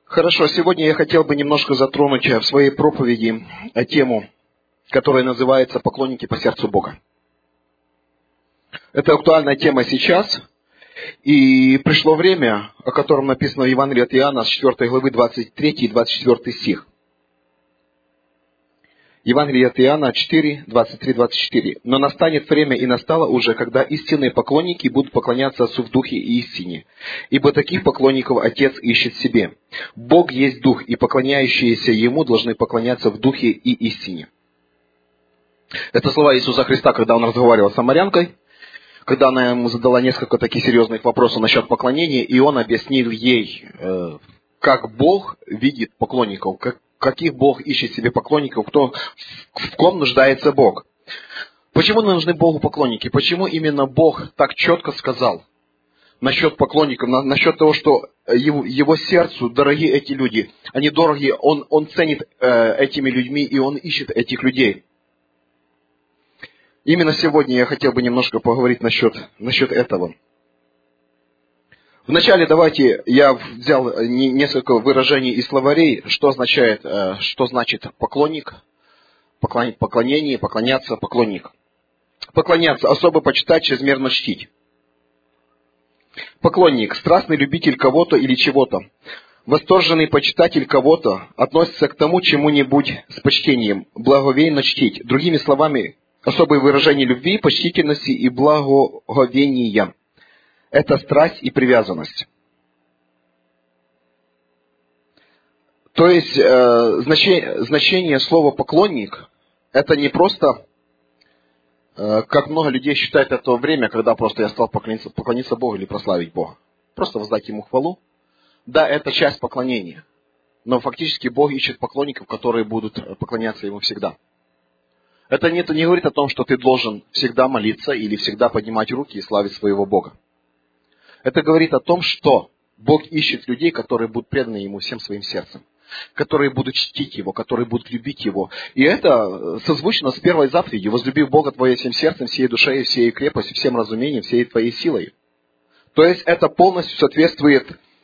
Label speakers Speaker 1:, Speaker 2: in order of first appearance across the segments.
Speaker 1: Хорошо, сегодня я хотел бы немножко затронуть в своей проповеди тему, которая называется «Поклонники по сердцу Бога». Это актуальная тема сейчас, и пришло время, о котором написано в Евангелии от Иоанна с 4 главы 23 и 24 стих. Евангелие от Иоанна 4, 23, 24. «Но настанет время, и настало уже, когда истинные поклонники будут поклоняться Отцу в Духе и истине. Ибо таких поклонников Отец ищет себе. Бог есть Дух, и поклоняющиеся Ему должны поклоняться в Духе и истине». Это слова Иисуса Христа, когда Он разговаривал с самарянкой, когда она ему задала несколько таких серьезных вопросов насчет поклонения, и Он объяснил ей, как Бог видит поклонников, каких Бог ищет себе поклонников, в ком нуждается Бог. Почему нужны Богу поклонники? Почему именно Бог так четко сказал насчет поклонников, насчет того, что его сердцу дороги эти люди, они дороги, он ценит этими людьми, и Он ищет этих людей. Именно сегодня я хотел бы немножко поговорить насчет этого. Вначале давайте я взял несколько выражений из словарей, что значит поклонник, поклонение, поклоняться, поклонник. Поклоняться, особо почитать, чрезмерно чтить. Поклонник, страстный любитель кого-то или чего-то. Восторженный почитатель кого-то относится к тому чему-нибудь с почтением, благоговейно чтить. Другими словами, особые выражения любви, почтительности и благоговения. Это страсть и привязанность. То есть, значение слова «поклонник» — это не просто, как много людей считают это время, когда просто я стал поклониться Богу или прославить Бога. Просто воздать Ему хвалу. Да, это часть поклонения. Но фактически Бог ищет поклонников, которые будут поклоняться Ему всегда. Это не говорит о том, что ты должен всегда молиться или всегда поднимать руки и славить своего Бога. Это говорит о том, что Бог ищет людей, которые будут преданы Ему всем своим сердцем, которые будут чтить Его, которые будут любить Его. И это созвучно с первой заповедью: «Возлюби Бога твоим всем сердцем, всей душой, всей крепостью, всем разумением, всей твоей силой». То есть это полностью соответствует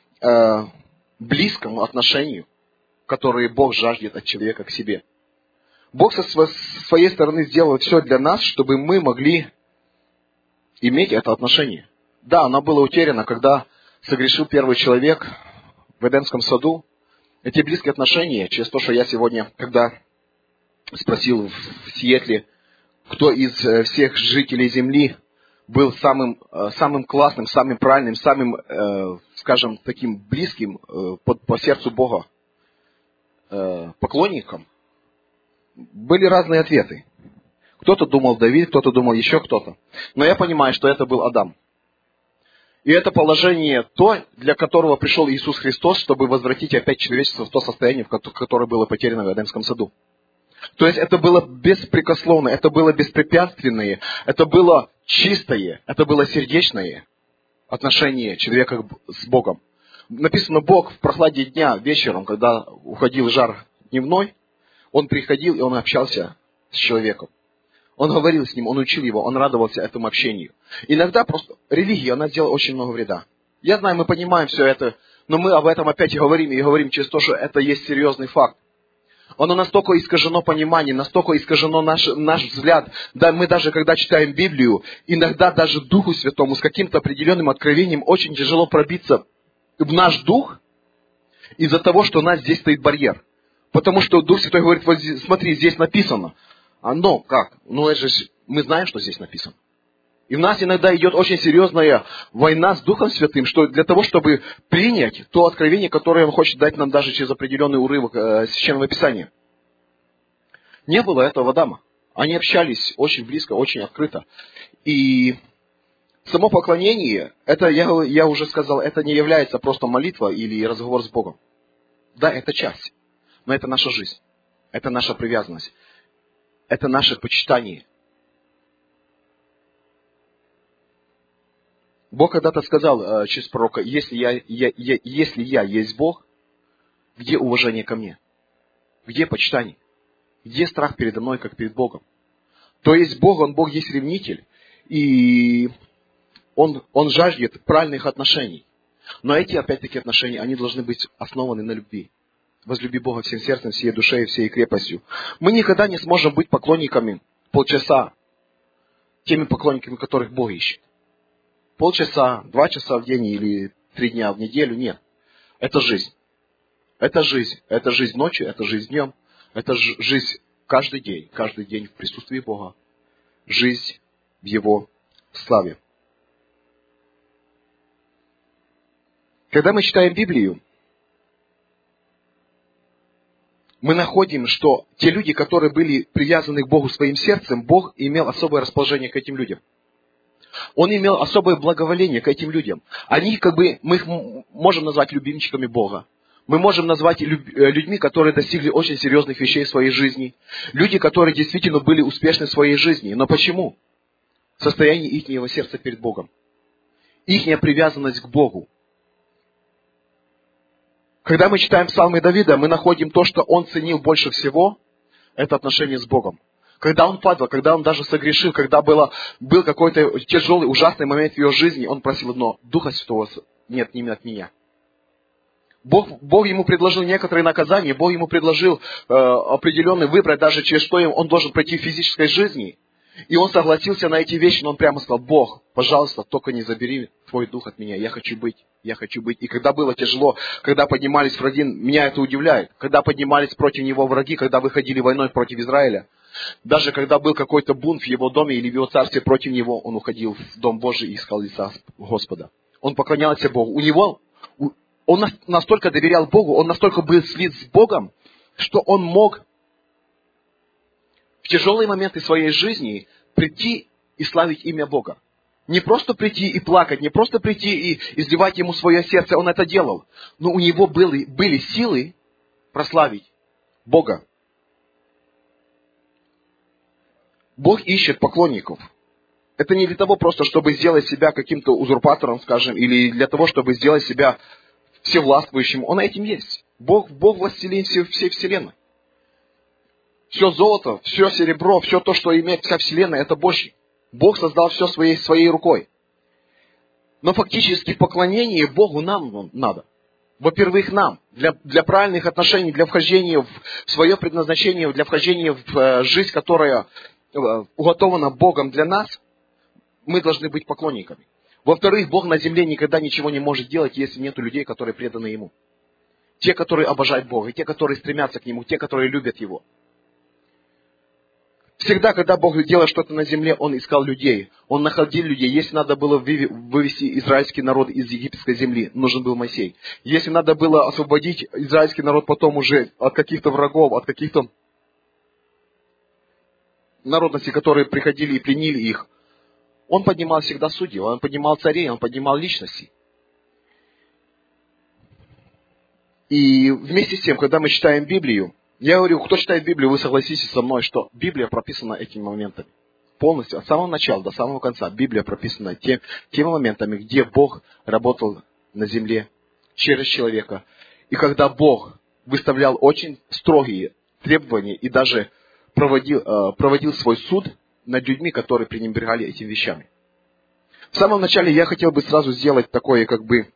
Speaker 1: близкому отношению, которое Бог жаждет от человека к себе. Бог со своей стороны сделал все для нас, чтобы мы могли иметь это отношение. Да, оно было утеряно, когда согрешил первый человек в Эдемском саду. Эти близкие отношения, через то, что я сегодня, когда спросил в Сиэтле, кто из всех жителей Земли был самым классным, самым правильным, самым, скажем, таким близким по сердцу Бога поклонником, были разные ответы. Кто-то думал Давид, кто-то думал еще кто-то. Но я понимаю, что это был Адам. И это положение то, для которого пришел Иисус Христос, чтобы возвратить опять человечество в то состояние, которое было потеряно в Эдемском саду. То есть это было беспрекословное, это было беспрепятственное, это было чистое, это было сердечное отношение человека с Богом. Написано, Бог в прохладе дня вечером, когда уходил жар дневной, Он приходил и Он общался с человеком. Он говорил с ним, Он учил его, Он радовался этому общению. Иногда просто религия, она делает очень много вреда. Я знаю, мы понимаем все это, но мы об этом опять и говорим через то, что это есть серьезный факт. Оно настолько искажено понимание, настолько искажено наш взгляд. Да, мы даже когда читаем Библию, иногда даже Духу Святому с каким-то определенным откровением очень тяжело пробиться в наш дух из-за того, что у нас здесь стоит барьер. Потому что Дух Святой говорит, вот смотри, здесь написано. Но как? Это же мы знаем, что здесь написано. И у нас иногда идет очень серьезная война с Духом Святым, что для того, чтобы принять то откровение, которое Он хочет дать нам даже через определенный урывок Священного Писания. Не было этого Адама. Они общались очень близко, очень открыто. И само поклонение, это, я уже сказал, это не является просто молитва или разговор с Богом. Да, это часть. Но это наша жизнь. Это наша привязанность. Это наше почитание. Бог когда-то сказал через пророка, если я есть Бог, где уважение ко мне? Где почитание? Где страх передо мной, как перед Богом? То есть Бог есть ревнитель, и Он жаждет правильных отношений. Но эти, опять-таки, отношения, они должны быть основаны на любви. Возлюби Бога всем сердцем, всей душой и всей крепостью. Мы никогда не сможем быть поклонниками полчаса, теми поклонниками, которых Бог ищет. Полчаса, 2 часа в день или 3 дня в неделю, нет. Это жизнь. Это жизнь. Это жизнь ночью, это жизнь днем. Это жизнь каждый день в присутствии Бога. Жизнь в Его славе. Когда мы читаем Библию, мы находим, что те люди, которые были привязаны к Богу своим сердцем, Бог имел особое расположение к этим людям. Он имел особое благоволение к этим людям. Они, мы их можем назвать любимчиками Бога. Мы можем назвать людьми, которые достигли очень серьезных вещей в своей жизни. Люди, которые действительно были успешны в своей жизни. Но почему? Состояние ихнего сердца перед Богом. Ихняя привязанность к Богу. Когда мы читаем псалмы Давида, мы находим то, что он ценил больше всего, это отношение с Богом. Когда он падал, когда он даже согрешил, когда был какой-то тяжелый, ужасный момент в его жизни, он просил одно: Духа Святого нет от меня. Бог ему предложил некоторые наказания, Бог ему предложил определенный выбрать, даже через что он должен пройти в физической жизни. И он согласился на эти вещи, но он прямо сказал: Бог, пожалуйста, только не забери Твой Дух от меня, я хочу быть. И когда было тяжело, когда поднимались враги, меня это удивляет. Когда поднимались против него враги, когда выходили войной против Израиля, даже когда был какой-то бунт в его доме или в его царстве против него, он уходил в Дом Божий и искал лица Господа. Он поклонялся Богу. Он настолько доверял Богу, он настолько был слит с Богом, что он мог в тяжелые моменты своей жизни прийти и славить имя Бога. Не просто прийти и плакать, не просто прийти и изливать Ему свое сердце, он это делал. Но у него были силы прославить Бога. Бог ищет поклонников. Это не для того просто, чтобы сделать себя каким-то узурпатором, скажем, или для того, чтобы сделать себя всевластвующим. Он этим есть. Бог властелин всей вселенной. Все золото, все серебро, все то, что имеет вся вселенная, это Божье. Бог создал все своей рукой. Но фактически поклонение Богу нам надо. Во-первых, нам. Для правильных отношений, для вхождения в свое предназначение, для вхождения в жизнь, которая уготована Богом для нас, мы должны быть поклонниками. Во-вторых, Бог на земле никогда ничего не может делать, если нет людей, которые преданы Ему. Те, которые обожают Бога, те, которые стремятся к Нему, те, которые любят Его. Всегда, когда Бог делал что-то на земле, Он искал людей. Он находил людей. Если надо было вывести израильский народ из египетской земли, нужен был Моисей. Если надо было освободить израильский народ потом уже от каких-то врагов, от каких-то народностей, которые приходили и пленили их, Он поднимал всегда судей, Он поднимал царей, Он поднимал личностей. И вместе с тем, когда мы читаем Библию, я говорю, кто читает Библию, вы согласитесь со мной, что Библия прописана этими моментами. Полностью, от самого начала до самого конца, Библия прописана теми моментами, где Бог работал на земле через человека. И когда Бог выставлял очень строгие требования и даже проводил свой суд над людьми, которые пренебрегали этими вещами. В самом начале я хотел бы сразу сделать такое,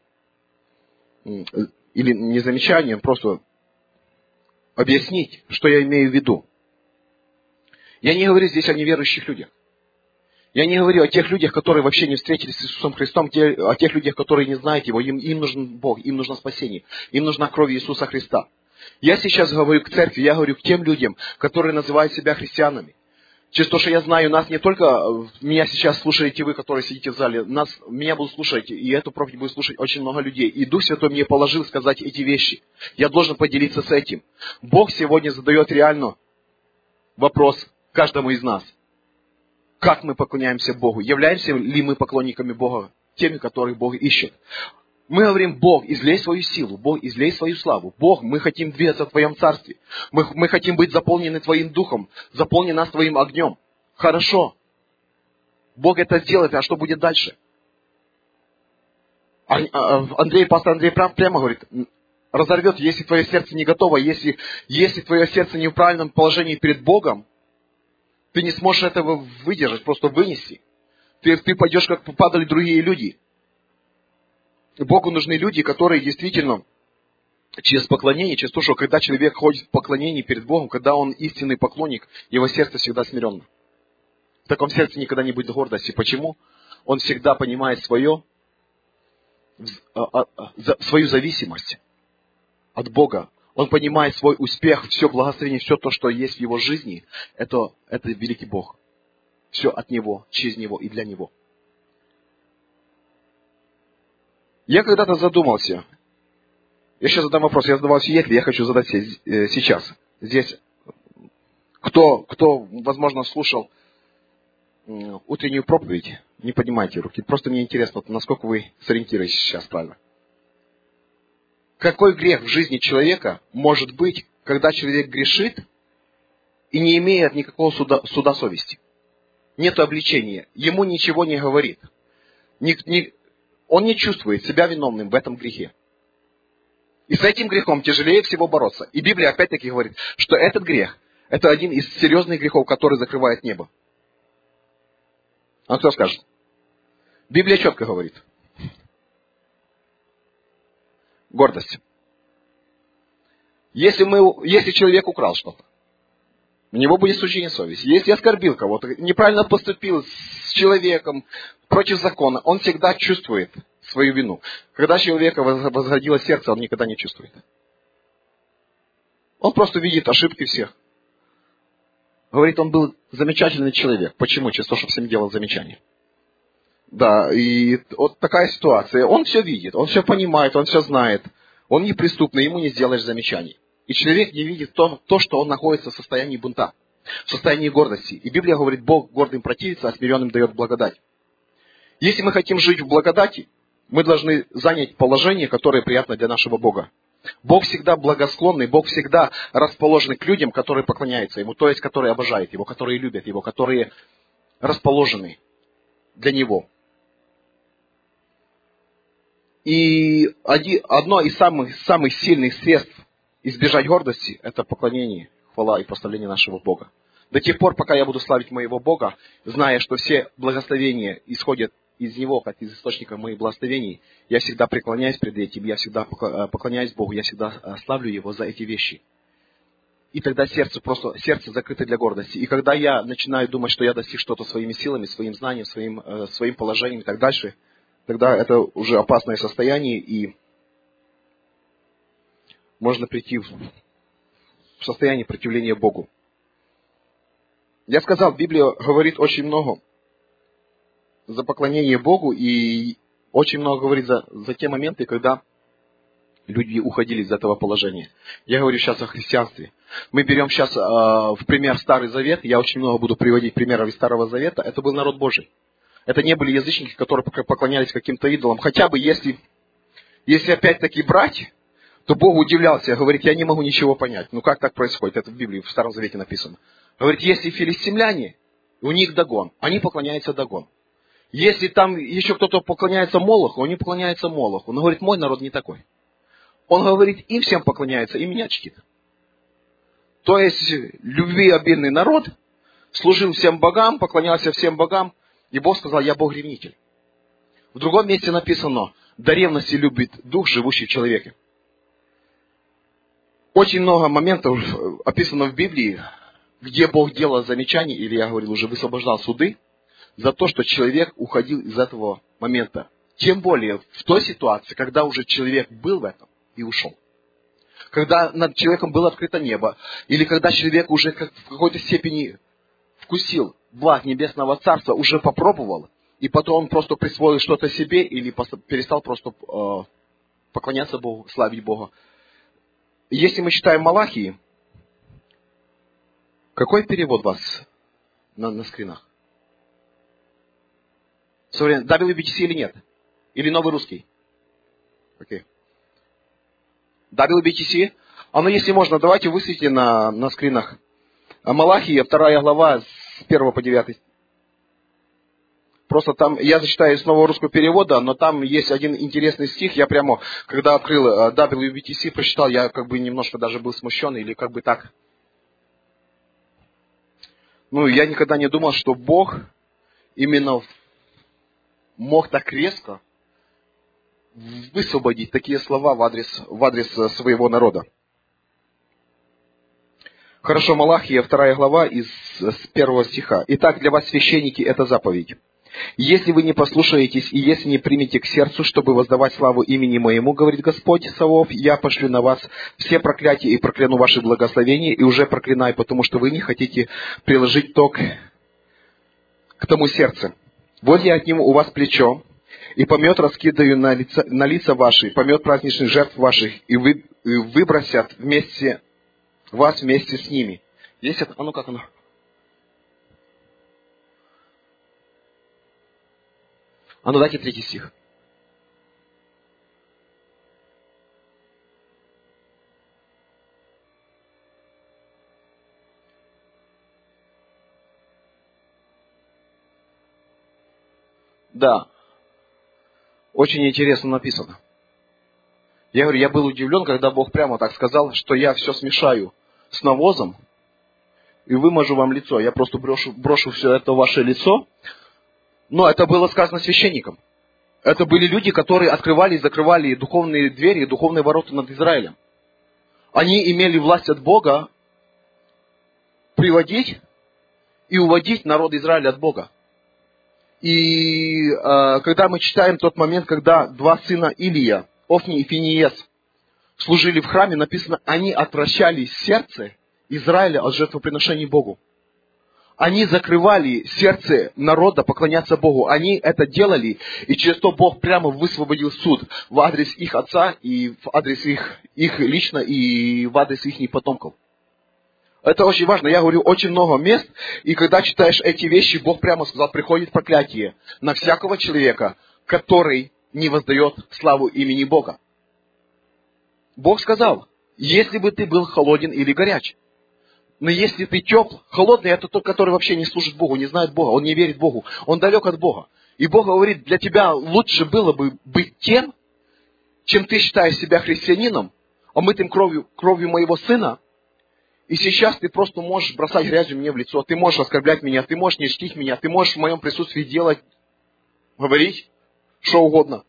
Speaker 1: или не замечание, просто объяснить, что я имею в виду. Я не говорю здесь о неверующих людях. Я не говорю о тех людях, которые вообще не встретились с Иисусом Христом, о тех людях, которые не знают Его. Им нужен Бог, им нужно спасение, им нужна кровь Иисуса Христа. Я сейчас говорю к церкви, я говорю к тем людям, которые называют себя христианами. Через то, что я знаю, нас не только, меня сейчас слушаете вы, которые сидите в зале, меня будут слушать, и эту проповедь будет слушать очень много людей. И Дух Святой мне положил сказать эти вещи. Я должен поделиться с этим. Бог сегодня задает реально вопрос каждому из нас. Как мы поклоняемся Богу? Являемся ли мы поклонниками Бога, теми, которых Бог ищет? Мы говорим: Бог, излей свою силу, Бог, излей свою славу. Бог, мы хотим двигаться в Твоем Царстве. Мы хотим быть заполнены Твоим Духом, заполни нас Твоим огнем. Хорошо. Бог это сделает, а что будет дальше? Пастор Андрей прямо говорит: разорвет, если твое сердце не готово, если твое сердце не в правильном положении перед Богом, ты не сможешь этого выдержать, просто вынести. Ты пойдешь, как падали другие люди. Богу нужны люди, которые действительно через поклонение, через то, что когда человек ходит в поклонении перед Богом, когда он истинный поклонник, его сердце всегда смиренно. В таком сердце никогда не будет гордости. Почему? Он всегда понимает свою зависимость от Бога. Он понимает свой успех, все благословение, все то, что есть в его жизни, это великий Бог. Все от Него, через Него и для Него. Я когда-то задумался. Я сейчас задам вопрос. Я задавал свидетелей, я хочу задать сейчас. Здесь, кто, возможно, слушал утреннюю проповедь, не поднимайте руки. Просто мне интересно, насколько вы сориентируетесь сейчас правильно. Какой грех в жизни человека может быть, когда человек грешит и не имеет никакого суда совести? Нет обличения, ему ничего не говорит. Он не чувствует себя виновным в этом грехе. И с этим грехом тяжелее всего бороться. И Библия опять-таки говорит, что этот грех, это один из серьезных грехов, который закрывает небо. А кто скажет? Библия четко говорит. Гордость. Если человек украл что-то, у него будет суждение совести. Если оскорбил кого-то, неправильно поступил с человеком против закона, он всегда чувствует свою вину. Когда человека возгордило сердце, он никогда не чувствует. Он просто видит ошибки всех. Говорит, он был замечательный человек. Почему? Через то, что всем делал замечания. Да, и вот такая ситуация. Он все видит, он все понимает, он все знает. Он неприступный, ему не сделаешь замечаний. И человек не видит то, что он находится в состоянии бунта, в состоянии гордости. И Библия говорит, Бог гордым противится, а смиренным дает благодать. Если мы хотим жить в благодати, мы должны занять положение, которое приятно для нашего Бога. Бог всегда благосклонный, Бог всегда расположен к людям, которые поклоняются Ему, то есть, которые обожают Его, которые любят Его, которые расположены для Него. И одно из самых сильных средств избежать гордости – это поклонение, хвала и прославление нашего Бога. До тех пор, пока я буду славить моего Бога, зная, что все благословения исходят из Него, как из источника моих благословений, я всегда преклоняюсь пред этим, я всегда поклоняюсь Богу, я всегда славлю Его за эти вещи. И тогда сердце закрыто для гордости. И когда я начинаю думать, что я достиг что-то своими силами, своим знанием, своим положением и так дальше, тогда это уже опасное состояние, и можно прийти в состояние противления Богу. Я сказал, Библия говорит очень много за поклонение Богу, и очень много говорит за те моменты, когда люди уходили из этого положения. Я говорю сейчас о христианстве. Мы берем сейчас в пример Старый Завет, я очень много буду приводить примеров из Старого Завета, это был народ Божий. Это не были язычники, которые поклонялись каким-то идолам. Хотя бы если опять-таки брать, то Бог удивлялся, говорит, я не могу ничего понять. Ну как так происходит? Это в Библии, в Старом Завете написано. Говорит, если филистимляне, у них Дагон, они поклоняются Дагону. Если там еще кто-то поклоняется Молоху, они поклоняются Молоху. Но говорит, мой народ не такой. Он говорит, им всем поклоняется, и меня чтит. То есть, любви обильный народ, служил всем богам, поклонялся всем богам, и Бог сказал, я Бог-ревнитель. В другом месте написано, до ревности любит дух, живущий в человеке. Очень много моментов описано в Библии, где Бог делал замечания, или я говорил, уже высвобождал суды, за то, что человек уходил из этого момента. Тем более в той ситуации, когда уже человек был в этом и ушел. Когда над человеком было открыто небо, или когда человек уже в какой-то степени вкусил благ Небесного Царства, уже попробовал, и потом он просто присвоил что-то себе, или перестал просто поклоняться Богу, славить Бога. Если мы читаем Малахии, какой перевод у вас на скринах? WBTC или нет? Или новый русский? Окей. WBTC? А ну, если можно, давайте высветите на скринах. Малахия, 2 глава, с 1 по 9. Просто там, я зачитаю из нового русского перевода, но там есть один интересный стих. Я прямо, когда открыл WBTC, прочитал, я как бы немножко даже был смущен, или как бы так. Ну, я никогда не думал, что Бог именно мог так резко высвободить такие слова в адрес своего народа. Хорошо, Малахия, 2 глава, с 1 стиха. «Итак, для вас, священники, это заповедь. Если вы не послушаетесь и если не примете к сердцу, чтобы воздавать славу имени моему, говорит Господь Саваоф, я пошлю на вас все проклятия и прокляну ваши благословения, и уже проклинаю, потому что вы не хотите приложить то к тому сердце. Вот я отниму у вас плечо, и помет раскидаю на лица ваши, помет праздничных жертв ваших, и выбросят вас вместе с ними». Есть это? А ну как оно? А ну дайте 3 стих. Да. Очень интересно написано. Я говорю, я был удивлен, когда Бог прямо так сказал, что я все смешаю с навозом и вымажу вам лицо. Я просто брошу все это в ваше лицо. Но это было сказано священникам. Это были люди, которые открывали и закрывали духовные двери и духовные ворота над Израилем. Они имели власть от Бога приводить и уводить народ Израиля от Бога. И когда мы читаем тот момент, когда 2 сына Илия, Офни и Финиес, служили в храме, написано, они отвращали сердце Израиля от жертвоприношений Богу. Они закрывали сердце народа поклоняться Богу. Они это делали, и через то Бог прямо высвободил суд в адрес их отца, и в адрес их лично, и в адрес их потомков. Это очень важно. Я говорю, очень много мест, и когда читаешь эти вещи, Бог прямо сказал, приходит проклятие на всякого человека, который не воздает славу имени Бога. Бог сказал, если бы ты был холоден или горяч. Но если ты тепл, холодный, это тот, который вообще не служит Богу, не знает Бога, он не верит Богу, он далек от Бога. И Бог говорит, для тебя лучше было бы быть тем, чем ты считаешь себя христианином, омытым кровью моего сына, и сейчас ты просто можешь бросать грязью мне в лицо, ты можешь оскорблять меня, ты можешь не чтить меня, ты можешь в моем присутствии делать, говорить, что угодно.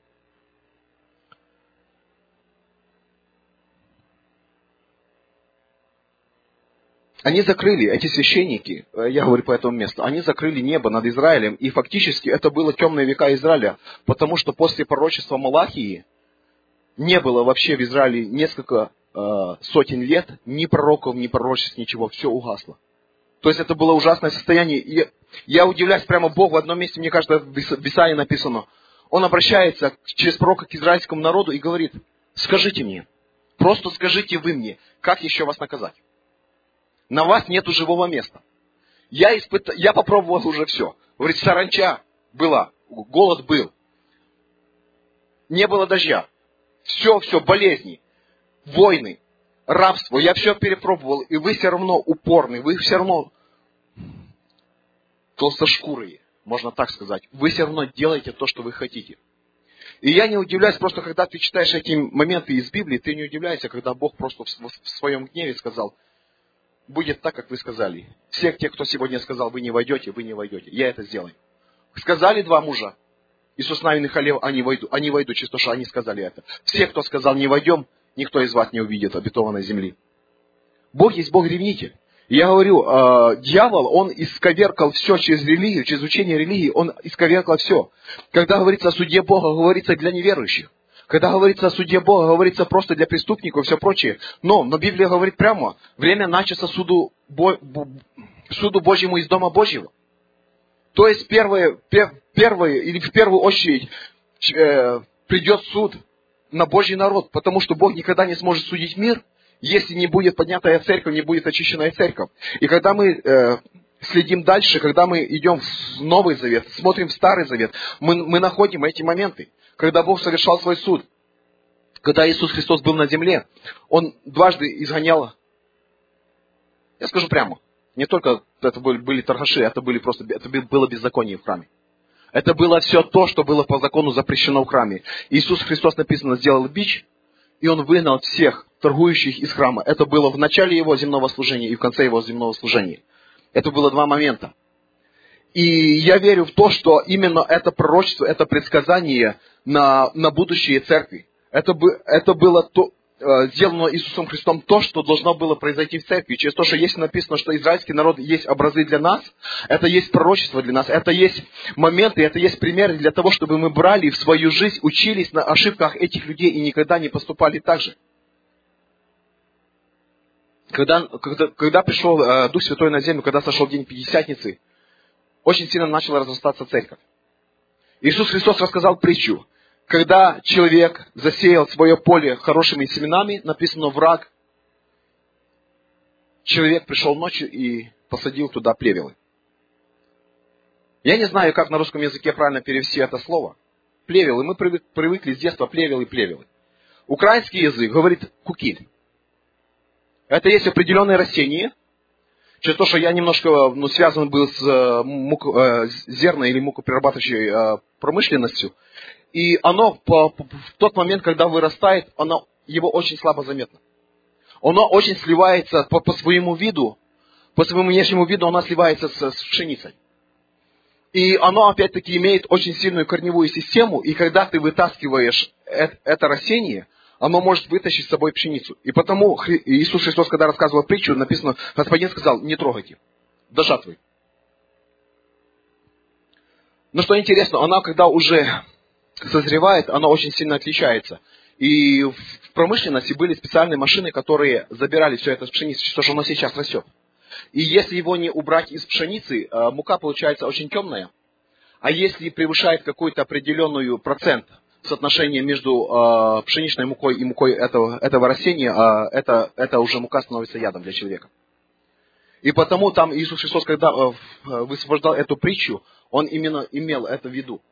Speaker 1: Они закрыли, эти священники, я говорю по этому месту, они закрыли небо над Израилем, и фактически это было темные века Израиля, потому что после пророчества Малахии не было вообще в Израиле несколько сотен лет ни пророков, ни пророчеств, ничего, все угасло. То есть это было ужасное состояние. И я удивляюсь, прямо Бог в одном месте, мне кажется, в Исаии написано, Он обращается через пророка к израильскому народу и говорит, скажите мне, просто скажите вы мне, как еще вас наказать? На вас нету живого места. Я попробовал уже все. Говорит, саранча была, голод был. Не было дождя. Все, болезни, войны, рабство. Я все перепробовал, и вы все равно упорны, вы все равно толстошкурые, можно так сказать. Вы все равно делаете то, что вы хотите. И я не удивляюсь, просто когда ты читаешь эти моменты из Библии, ты не удивляешься, когда Бог просто в своем гневе сказал, будет так, как вы сказали. Всех тех, кто сегодня сказал, вы не войдете, я это сделаю. Сказали 2 мужа, Иисус Навин и Халев, они войдут, чисто что они сказали это. Все, кто сказал, не войдем, никто из вас не увидит обетованной земли. Бог есть Бог-ревнитель. Я говорю, дьявол, он исковеркал все через религию, через учение религии, он исковеркал все. Когда говорится о суде Бога, говорится для неверующих. Когда говорится о суде Бога, говорится просто для преступников и все прочее. Но Библия говорит прямо, время начаться суду Божьему из Дома Божьего. То есть первое, или в первую очередь придет суд на Божий народ, потому что Бог никогда не сможет судить мир, если не будет поднятая церковь, не будет очищенная церковь. И когда мы следим дальше, когда мы идем в Новый Завет, смотрим в Старый Завет, мы находим эти моменты, когда Бог совершал свой суд. Когда Иисус Христос был на земле, Он дважды изгонял, я скажу прямо, не только это были торгаши, это было беззаконие в храме. Это было все то, что было по закону запрещено в храме. Иисус Христос, написано, сделал бич, и Он выгнал всех торгующих из храма. Это было в начале Его земного служения и в конце Его земного служения. Это было 2 момента. И я верю в то, что именно это пророчество, это предсказание на будущее церкви. Это было сделано Иисусом Христом то, что должно было произойти в церкви. Через то, что есть написано, что израильский народ есть образы для нас, это есть пророчество для нас, это есть моменты, это есть примеры для того, чтобы мы брали в свою жизнь, учились на ошибках этих людей и никогда не поступали так же. Когда пришел Дух Святой на землю, когда сошел день Пятидесятницы, очень сильно начала разрастаться церковь. Иисус Христос рассказал притчу. Когда человек засеял свое поле хорошими семенами, написано враг, человек пришел ночью и посадил туда плевелы. Я не знаю, как на русском языке правильно перевести это слово. Плевелы. Мы привыкли с детства плевелы. Украинский язык говорит кукиль. Это есть определенное растение. Через то, что я немножко связан был с зерно- или мукоперерабатывающей промышленностью. И оно в тот момент, когда вырастает, его очень слабо заметно. Оно очень сливается по своему виду, по своему внешнему виду оно сливается с пшеницей. И оно опять-таки имеет очень сильную корневую систему, и когда ты вытаскиваешь это растение, оно может вытащить с собой пшеницу. И потому Иисус Христос, когда рассказывал притчу, написано, Господин сказал, не трогайте, до жатвы. Но что интересно, она когда уже созревает, она очень сильно отличается. И в промышленности были специальные машины, которые забирали все это с пшеницы, что же оно сейчас растет. И если его не убрать из пшеницы, мука получается очень темная. А если превышает какой-то определенный процент соотношения между пшеничной мукой и мукой этого растения, это уже мука становится ядом для человека. И потому там Иисус Христос, когда высвобождал эту притчу, Он именно имел это в виду.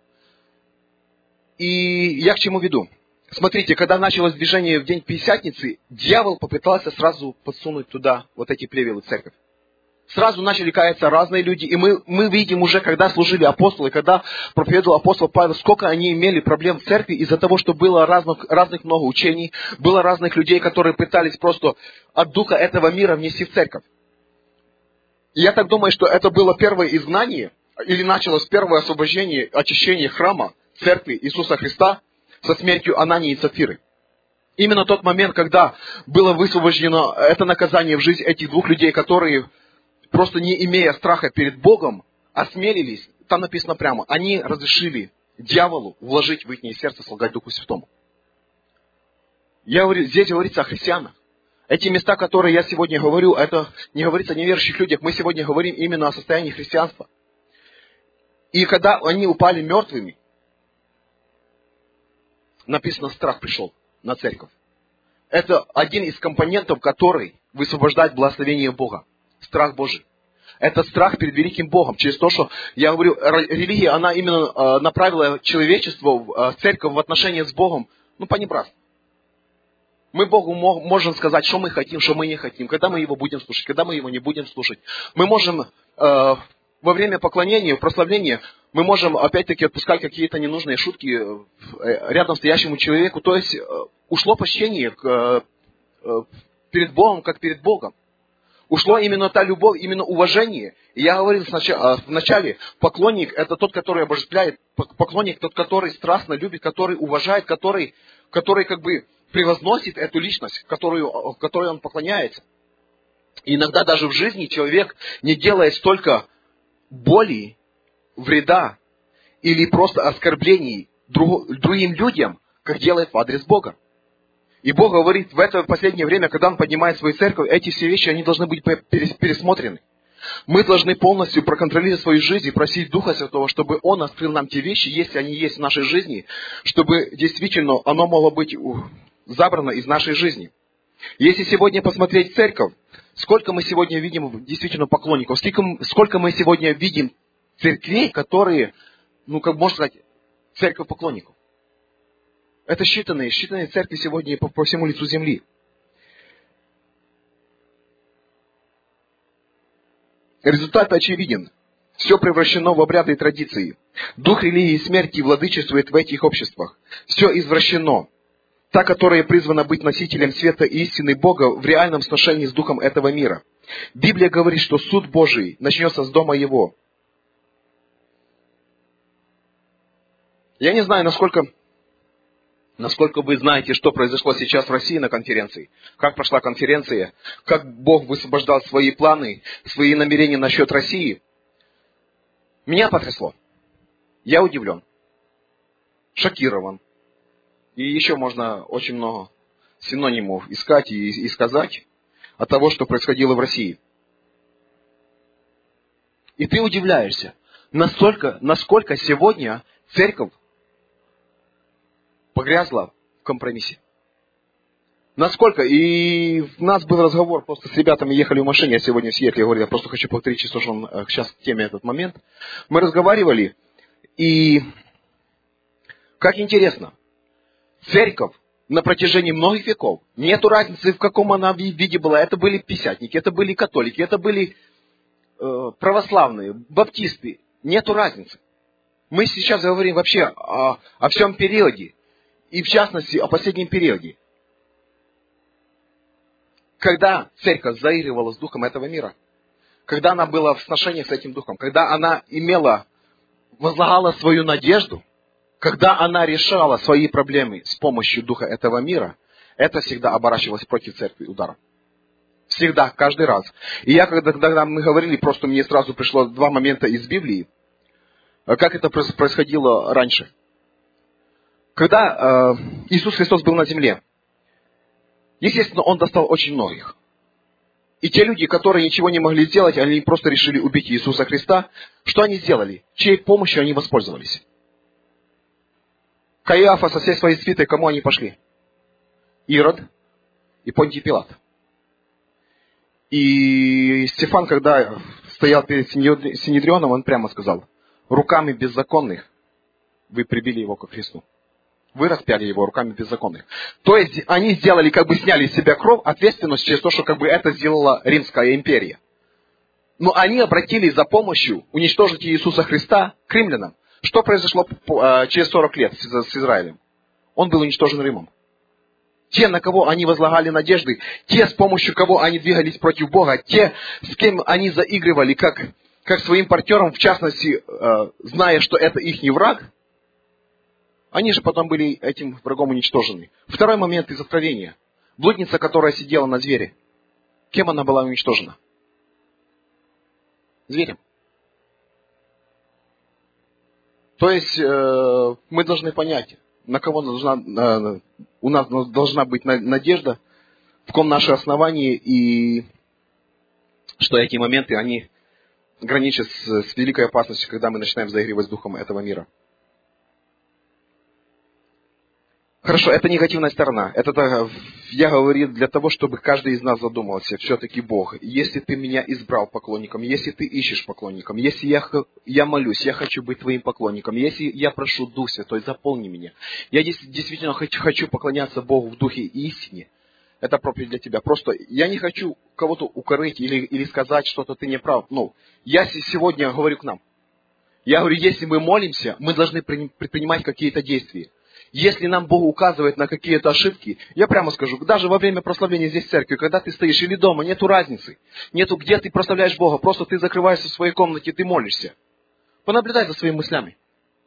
Speaker 1: И я к чему веду? Смотрите, когда началось движение в день Пятидесятницы, дьявол попытался сразу подсунуть туда вот эти плевелы в церковь. Сразу начали каяться разные люди, и мы видим уже, когда служили апостолы, когда проповедовал апостол Павел, сколько они имели проблем в церкви из-за того, что было разных много учений, было разных людей, которые пытались просто от духа этого мира внести в церковь. И я так думаю, что это было первое изгнание, или началось первое освобождение, очищение храма, церкви Иисуса Христа со смертью Анании и Сапфиры. Именно тот момент, когда было высвобождено это наказание в жизнь этих двух людей, которые, просто не имея страха перед Богом, осмелились, там написано прямо, они разрешили дьяволу вложить в их сердце солгать Духу Святому. Здесь говорится о христианах. Эти места, которые я сегодня говорю, это не говорится о неверующих людях, мы сегодня говорим именно о состоянии христианства. И когда они упали мертвыми, написано, страх пришел на церковь. Это один из компонентов, который высвобождает благословение Бога. Страх Божий. Это страх перед великим Богом. Через то, что, я говорю, религия, она именно направила человечество, церковь в отношении с Богом, понебратно. Мы Богу можем сказать, что мы хотим, что мы не хотим, когда мы Его будем слушать, когда мы Его не будем слушать. Мы можем во время поклонения, прославления, мы можем опять-таки отпускать какие-то ненужные шутки рядом стоящему человеку. То есть ушло почтение перед Богом, как перед Богом. Ушло именно та любовь, именно уважение. И я говорил вначале, поклонник это тот, который обожествляет, поклонник тот, который страстно любит, который уважает, который как бы превозносит эту личность, которой он поклоняется. И иногда даже в жизни человек не делает столько боли, вреда или просто оскорблений другим людям, как делает в адрес Бога. И Бог говорит, в это последнее время, когда Он поднимает свою церковь, эти все вещи, они должны быть пересмотрены. Мы должны полностью проконтролировать свою жизнь и просить Духа Святого, чтобы Он открыл нам те вещи, если они есть в нашей жизни, чтобы действительно оно могло быть забрано из нашей жизни. Если сегодня посмотреть церковь, сколько мы сегодня видим действительно поклонников, сколько мы сегодня видим церквей, которые, как можно сказать, церковь поклонников. Это считанные церкви сегодня по всему лицу земли. Результат очевиден. Все превращено в обряды и традиции. Дух религии и смерти владычествует в этих обществах. Все извращено. Та, которая призвана быть носителем света и истины Бога в реальном сношении с духом этого мира. Библия говорит, что суд Божий начнется с дома Его. Я не знаю, насколько вы знаете, что произошло сейчас в России на конференции, как прошла конференция, как Бог высвобождал свои планы, свои намерения насчет России. Меня потрясло. Я удивлен, шокирован. И еще можно очень много синонимов искать и сказать от того, что происходило в России. И ты удивляешься, насколько сегодня церковь погрязла в компромиссе. Насколько? И у нас был разговор, просто с ребятами ехали в машине, я сегодня в Сиэтле, я говорю, я просто хочу повторить, что он сейчас к теме этот момент. Мы разговаривали, и как интересно, церковь на протяжении многих веков, нету разницы, в каком она виде была, это были пятидесятники, это были католики, это были православные, баптисты, нету разницы. Мы сейчас говорим вообще о всем периоде, и в частности о последнем периоде. Когда церковь заигрывала с духом этого мира, когда она была в сношениях с этим духом, когда она возлагала свою надежду, когда она решала свои проблемы с помощью духа этого мира, это всегда оборачивалось против церкви ударом. Всегда, каждый раз. И я, когда мы говорили, просто мне сразу пришло два момента из Библии, как это происходило раньше. Когда Иисус Христос был на земле, естественно, Он достал очень многих. И те люди, которые ничего не могли сделать, они просто решили убить Иисуса Христа. Что они сделали? Чьей помощью они воспользовались? Каиафа со всей своей свитой, кому они пошли? Ирод и Понтий Пилат. И Стефан, когда стоял перед Синедрионом, он прямо сказал: руками беззаконных вы прибили его ко кресту. Вы распяли его руками беззаконных. То есть они сделали, сняли с себя кровь, ответственность через то, что это сделала Римская империя. Но они обратились за помощью уничтожить Иисуса Христа к римлянам. Что произошло через 40 лет с Израилем? Он был уничтожен Римом. Те, на кого они возлагали надежды, те, с помощью кого они двигались против Бога, те, с кем они заигрывали, как своим партнером, в частности, зная, что это их враг, они же потом были этим врагом уничтожены. Второй момент из Откровения. Блудница, которая сидела на звере. Кем она была уничтожена? Зверем. То есть мы должны понять, на кого у нас должна быть надежда, в ком наше основание, и что эти моменты, они граничат с великой опасностью, когда мы начинаем заигрывать с духом этого мира. Хорошо, это негативная сторона. Это я говорю для того, чтобы каждый из нас задумался. Все-таки Бог, если ты меня избрал поклонником, если ты ищешь поклонником, если я молюсь, я хочу быть твоим поклонником, если я прошу Дух Святой, заполни меня. Я действительно хочу поклоняться Богу в духе и истине. Это проповедь для тебя. Просто я не хочу кого-то укорыть или сказать, что-то ты не прав. Я сегодня говорю к нам. Я говорю, если мы молимся, мы должны предпринимать какие-то действия. Если нам Бог указывает на какие-то ошибки, я прямо скажу, даже во время прославления здесь в церкви, когда ты стоишь или дома, нету разницы. Нету, где ты прославляешь Бога, просто ты закрываешься в своей комнате, ты молишься. Понаблюдай за своими мыслями.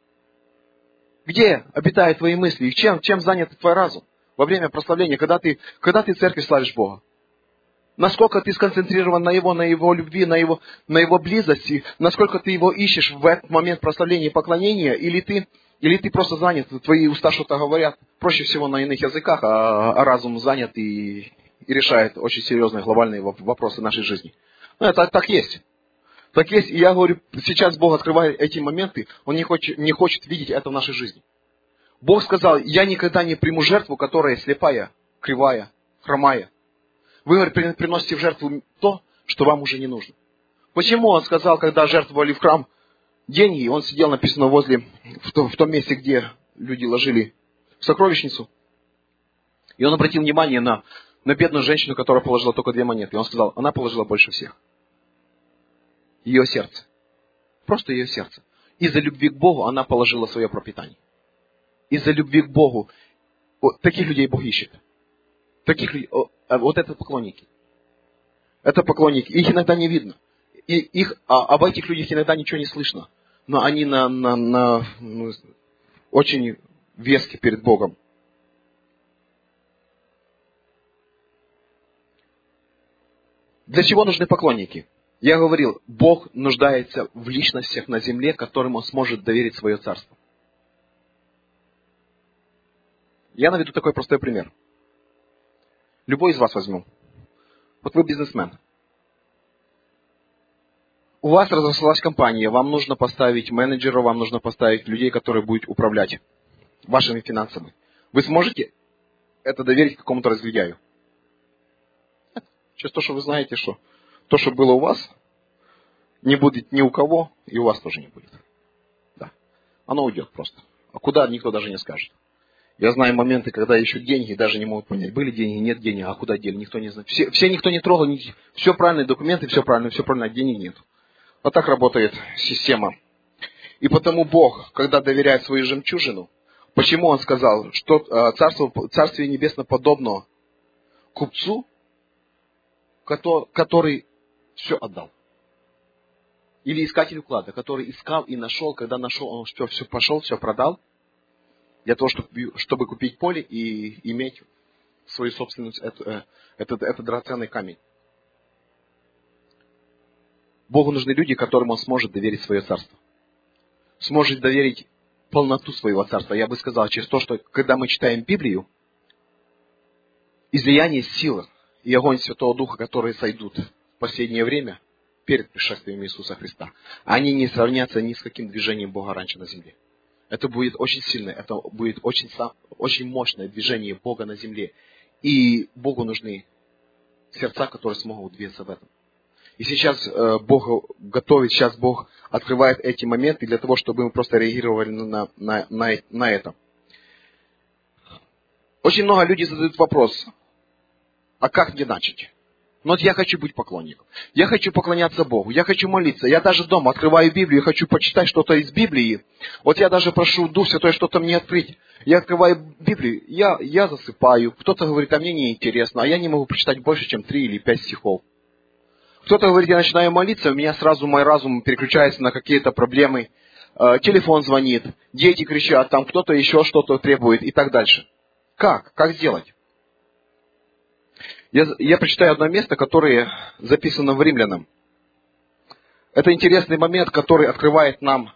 Speaker 1: Где обитают твои мысли и чем занят твой разум во время прославления, когда ты в церкви славишь Бога? Насколько ты сконцентрирован на Его любви, на Его близости, насколько ты Его ищешь в этот момент прославления и поклонения, или ты просто занят, твои уста что-то говорят, проще всего на иных языках, а разум занят и решает очень серьезные глобальные вопросы нашей жизни. Это так есть. Так есть, и я говорю, сейчас Бог открывает эти моменты, Он не хочет видеть это в нашей жизни. Бог сказал, я никогда не приму жертву, которая слепая, кривая, хромая. Вы, говорит, приносите в жертву то, что вам уже не нужно. Почему Он сказал, когда жертвовали в храм деньги, Он сидел, написано, в том месте, где люди ложили в сокровищницу. И Он обратил внимание на бедную женщину, которая положила только 2 монеты. И Он сказал, она положила больше всех. Ее сердце. Просто ее сердце. Из-за любви к Богу она положила свое пропитание. Из-за любви к Богу. Таких людей Бог ищет. Вот это поклонники. Это поклонники. Их иногда не видно. Об этих людях иногда ничего не слышно. Но они очень вески перед Богом. Для чего нужны поклонники? Я говорил, Бог нуждается в личностях на земле, которым Он сможет доверить свое царство. Я наведу такой простой пример. Любой из вас возьму. Вот вы бизнесмен. У вас разрослась компания, вам нужно поставить менеджера, вам нужно поставить людей, которые будут управлять вашими финансами. Вы сможете это доверить какому-то разгильдяю? Сейчас то, что вы знаете, что то, что было у вас, не будет ни у кого, и у вас тоже не будет. Да. Оно уйдет просто. А куда, никто даже не скажет. Я знаю моменты, когда ищут деньги, даже не могут понять, были деньги, нет денег, а куда дели, никто не знает. Все никто не трогал, все правильные документы, все правильно, а денег нет. Вот так работает система. И потому Бог, когда доверяет свою жемчужину, почему Он сказал, что Царствие Небесное подобно купцу, который все отдал. Или искателю клада, который искал и нашел, когда нашел, он все пошел, все продал, для того, чтобы купить поле и иметь свою собственную, этот драгоценный камень. Богу нужны люди, которым Он сможет доверить свое царство. Сможет доверить полноту своего царства. Я бы сказал, через то, что когда мы читаем Библию, излияние силы и огонь Святого Духа, которые сойдут в последнее время, перед пришествием Иисуса Христа, они не сравнятся ни с каким движением Бога раньше на земле. Это будет очень сильное, это будет очень мощное движение Бога на земле. И Богу нужны сердца, которые смогут двигаться в этом. И сейчас Бог готовит, сейчас Бог открывает эти моменты для того, чтобы мы просто реагировали на это. Очень много людей задают вопрос, а как мне начать? Ну вот я хочу быть поклонником. Я хочу поклоняться Богу. Я хочу молиться. Я даже дома открываю Библию, хочу почитать что-то из Библии. Вот я даже прошу Дух Святой что-то мне открыть. Я открываю Библию, я засыпаю. Кто-то говорит, а мне неинтересно, а я не могу прочитать больше, чем 3 или 5 стихов. Кто-то говорит, я начинаю молиться, у меня сразу мой разум переключается на какие-то проблемы. Телефон звонит, дети кричат, там кто-то еще что-то требует и так дальше. Как? Как сделать? Я прочитаю одно место, которое записано в Римлянам. Это интересный момент, который открывает нам,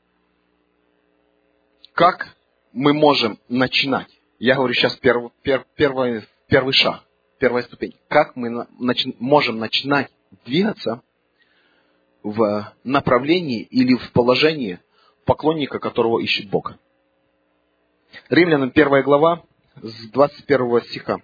Speaker 1: как мы можем начинать. Я говорю сейчас первый шаг, первая ступень. Как мы можем начинать двигаться в направлении или в положении поклонника, которого ищет Бог. Римлянам 1 глава с 21 стиха.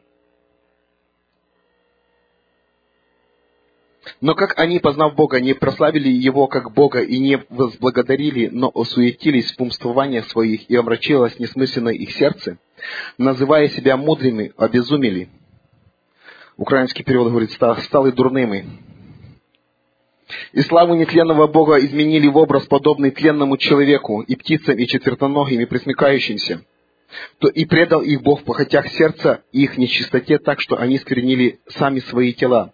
Speaker 1: Но как они, познав Бога, не прославили Его как Бога и не возблагодарили, но осуетились в умствованиях своих и омрачилось несмысленно их сердце, называя себя мудрыми, обезумели. Украинский перевод говорит, стали дурными. И славу нетленного Бога изменили в образ, подобный тленному человеку, и птицам, и четвертоногим, и пресмыкающимся. И предал их Бог в похотях сердца и их нечистоте так, что они сквернили сами свои тела.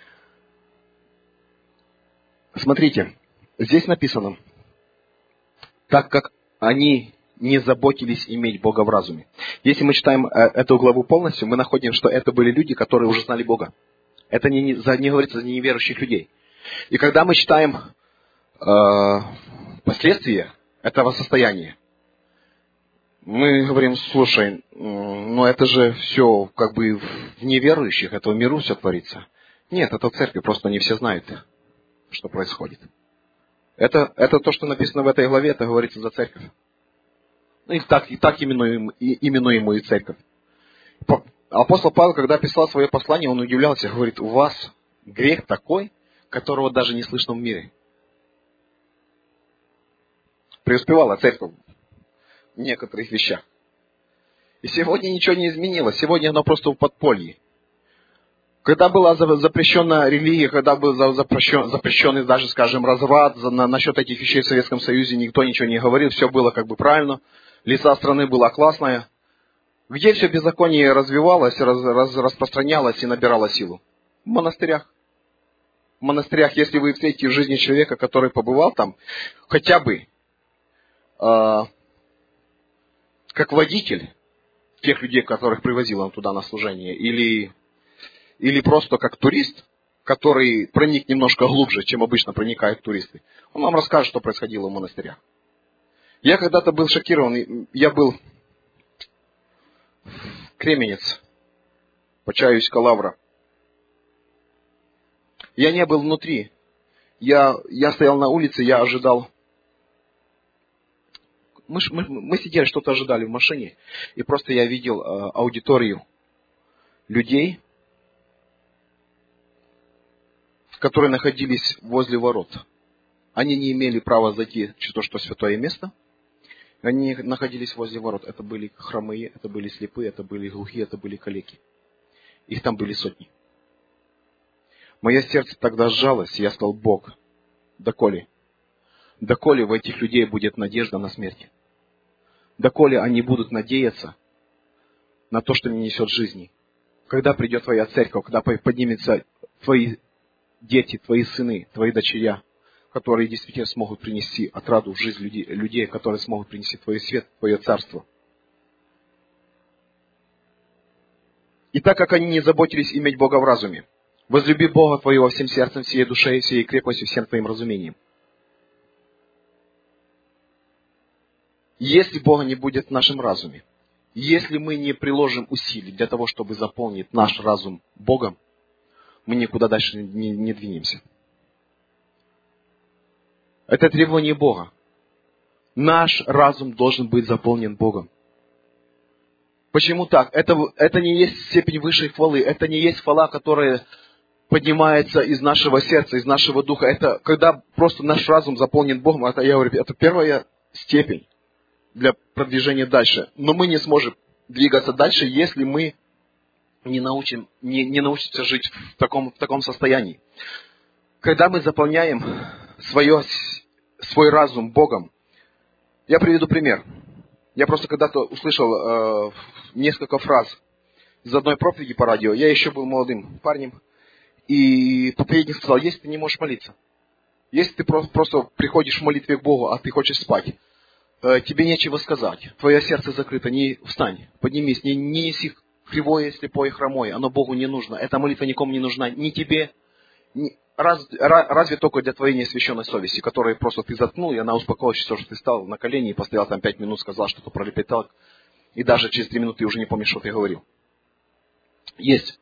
Speaker 1: Смотрите, здесь написано, так как они не заботились иметь Бога в разуме. Если мы читаем эту главу полностью, мы находим, что это были люди, которые уже знали Бога. Это не говорится за неверующих людей. И когда мы читаем последствия этого состояния, мы говорим, слушай, ну это же все как бы в неверующих, это в миру все творится. Нет, это в церкви, просто не все знают, что происходит. Это то, что написано в этой главе, это говорится за церковь. Ну, и так именуемую церковь. Апостол Павел, когда писал свое послание, он удивлялся, говорит, у вас грех такой, которого даже не слышно в мире. Преуспевала церковь в некоторых вещах. И сегодня ничего не изменилось, сегодня оно просто в подполье. Когда была запрещена религия, когда был запрещен даже, скажем, разврат, насчет этих вещей в Советском Союзе никто ничего не говорил, все было как бы правильно, лица страны была классная. Где все беззаконие развивалось, распространялось и набирало силу? В монастырях. В монастырях, если вы встретите в жизни человека, который побывал там, хотя бы как водитель тех людей, которых привозил он туда на служение, или просто как турист, который проник немножко глубже, чем обычно проникают туристы. Он вам расскажет, что происходило в монастырях. Я когда-то был шокирован, я был Кременец, Почаевская Лавра. Я не был внутри. Я стоял на улице, я ожидал. Мы сидели, что-то ожидали в машине, и просто я видел аудиторию людей, которые находились возле ворот. Они не имели права зайти в то, что святое место. Они находились возле ворот. Это были хромые, это были слепые, это были глухие, это были калеки. Их там были сотни. Мое сердце тогда сжалось, и я сказал: Бог, доколе? Доколе в этих людей будет надежда на смерть? Доколе они будут надеяться на то, что не несет жизни? Когда придет Твоя церковь, когда поднимутся Твои дети, Твои сыны, Твои дочеря, которые действительно смогут принести отраду в жизнь людей, которые смогут принести Твой свет, Твое царство. И так как они не заботились иметь Бога в разуме, возлюби Бога твоего всем сердцем, всей душой, всей крепостью, всем твоим разумением. Если Бога не будет в нашем разуме, если мы не приложим усилий для того, чтобы заполнить наш разум Богом, мы никуда дальше не двинемся. Это требование Бога. Наш разум должен быть заполнен Богом. Почему так? Это не есть степень высшей хвалы. Это не есть хвала, которая поднимается из нашего сердца, из нашего духа. Это когда просто наш разум заполнен Богом. Это, я говорю, это первая степень для продвижения дальше. Но мы не сможем двигаться дальше, если мы не научимся жить в таком состоянии. Когда мы заполняем свой разум Богом. Я приведу пример. Я просто когда-то услышал несколько фраз из одной проповеди по радио. Я еще был молодым парнем. И проповедник сказал: если ты не можешь молиться, если ты просто приходишь в молитве к Богу, а ты хочешь спать, тебе нечего сказать, твое сердце закрыто, встань, поднимись, не неси кривое, слепое, хромое, оно Богу не нужно. Эта молитва никому не нужна, ни тебе, разве только для твоей неосвященной совести, которой просто ты заткнул, и она успокоилась, что ты стал на колени и постоял там 5 минут, сказал, что-то пролепетал, и даже через 3 минуты уже не помнишь, что ты говорил. Есть.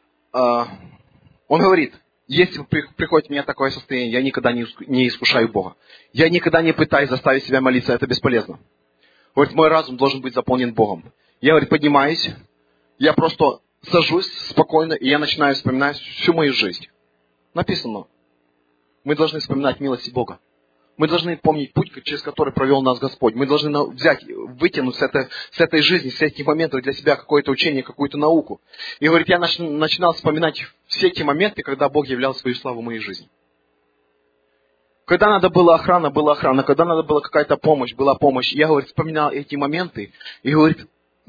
Speaker 1: Он говорит: если приходит в меня такое состояние, я никогда не искушаю Бога. Я никогда не пытаюсь заставить себя молиться, это бесполезно. Говорит, мой разум должен быть заполнен Богом. Я, говорит, поднимаюсь, я просто сажусь спокойно, и я начинаю вспоминать всю мою жизнь. Написано, мы должны вспоминать милости Бога. Мы должны помнить путь, через который провел нас Господь. Мы должны вытянуть с этой жизни, с этих моментов для себя какое-то учение, какую-то науку. И говорит, я начинал вспоминать все эти моменты, когда Бог являл свою славу в моей жизни. Когда надо была охрана, была охрана. Когда надо была какая-то помощь, была помощь. Я, говорит, вспоминал эти моменты. И говорит,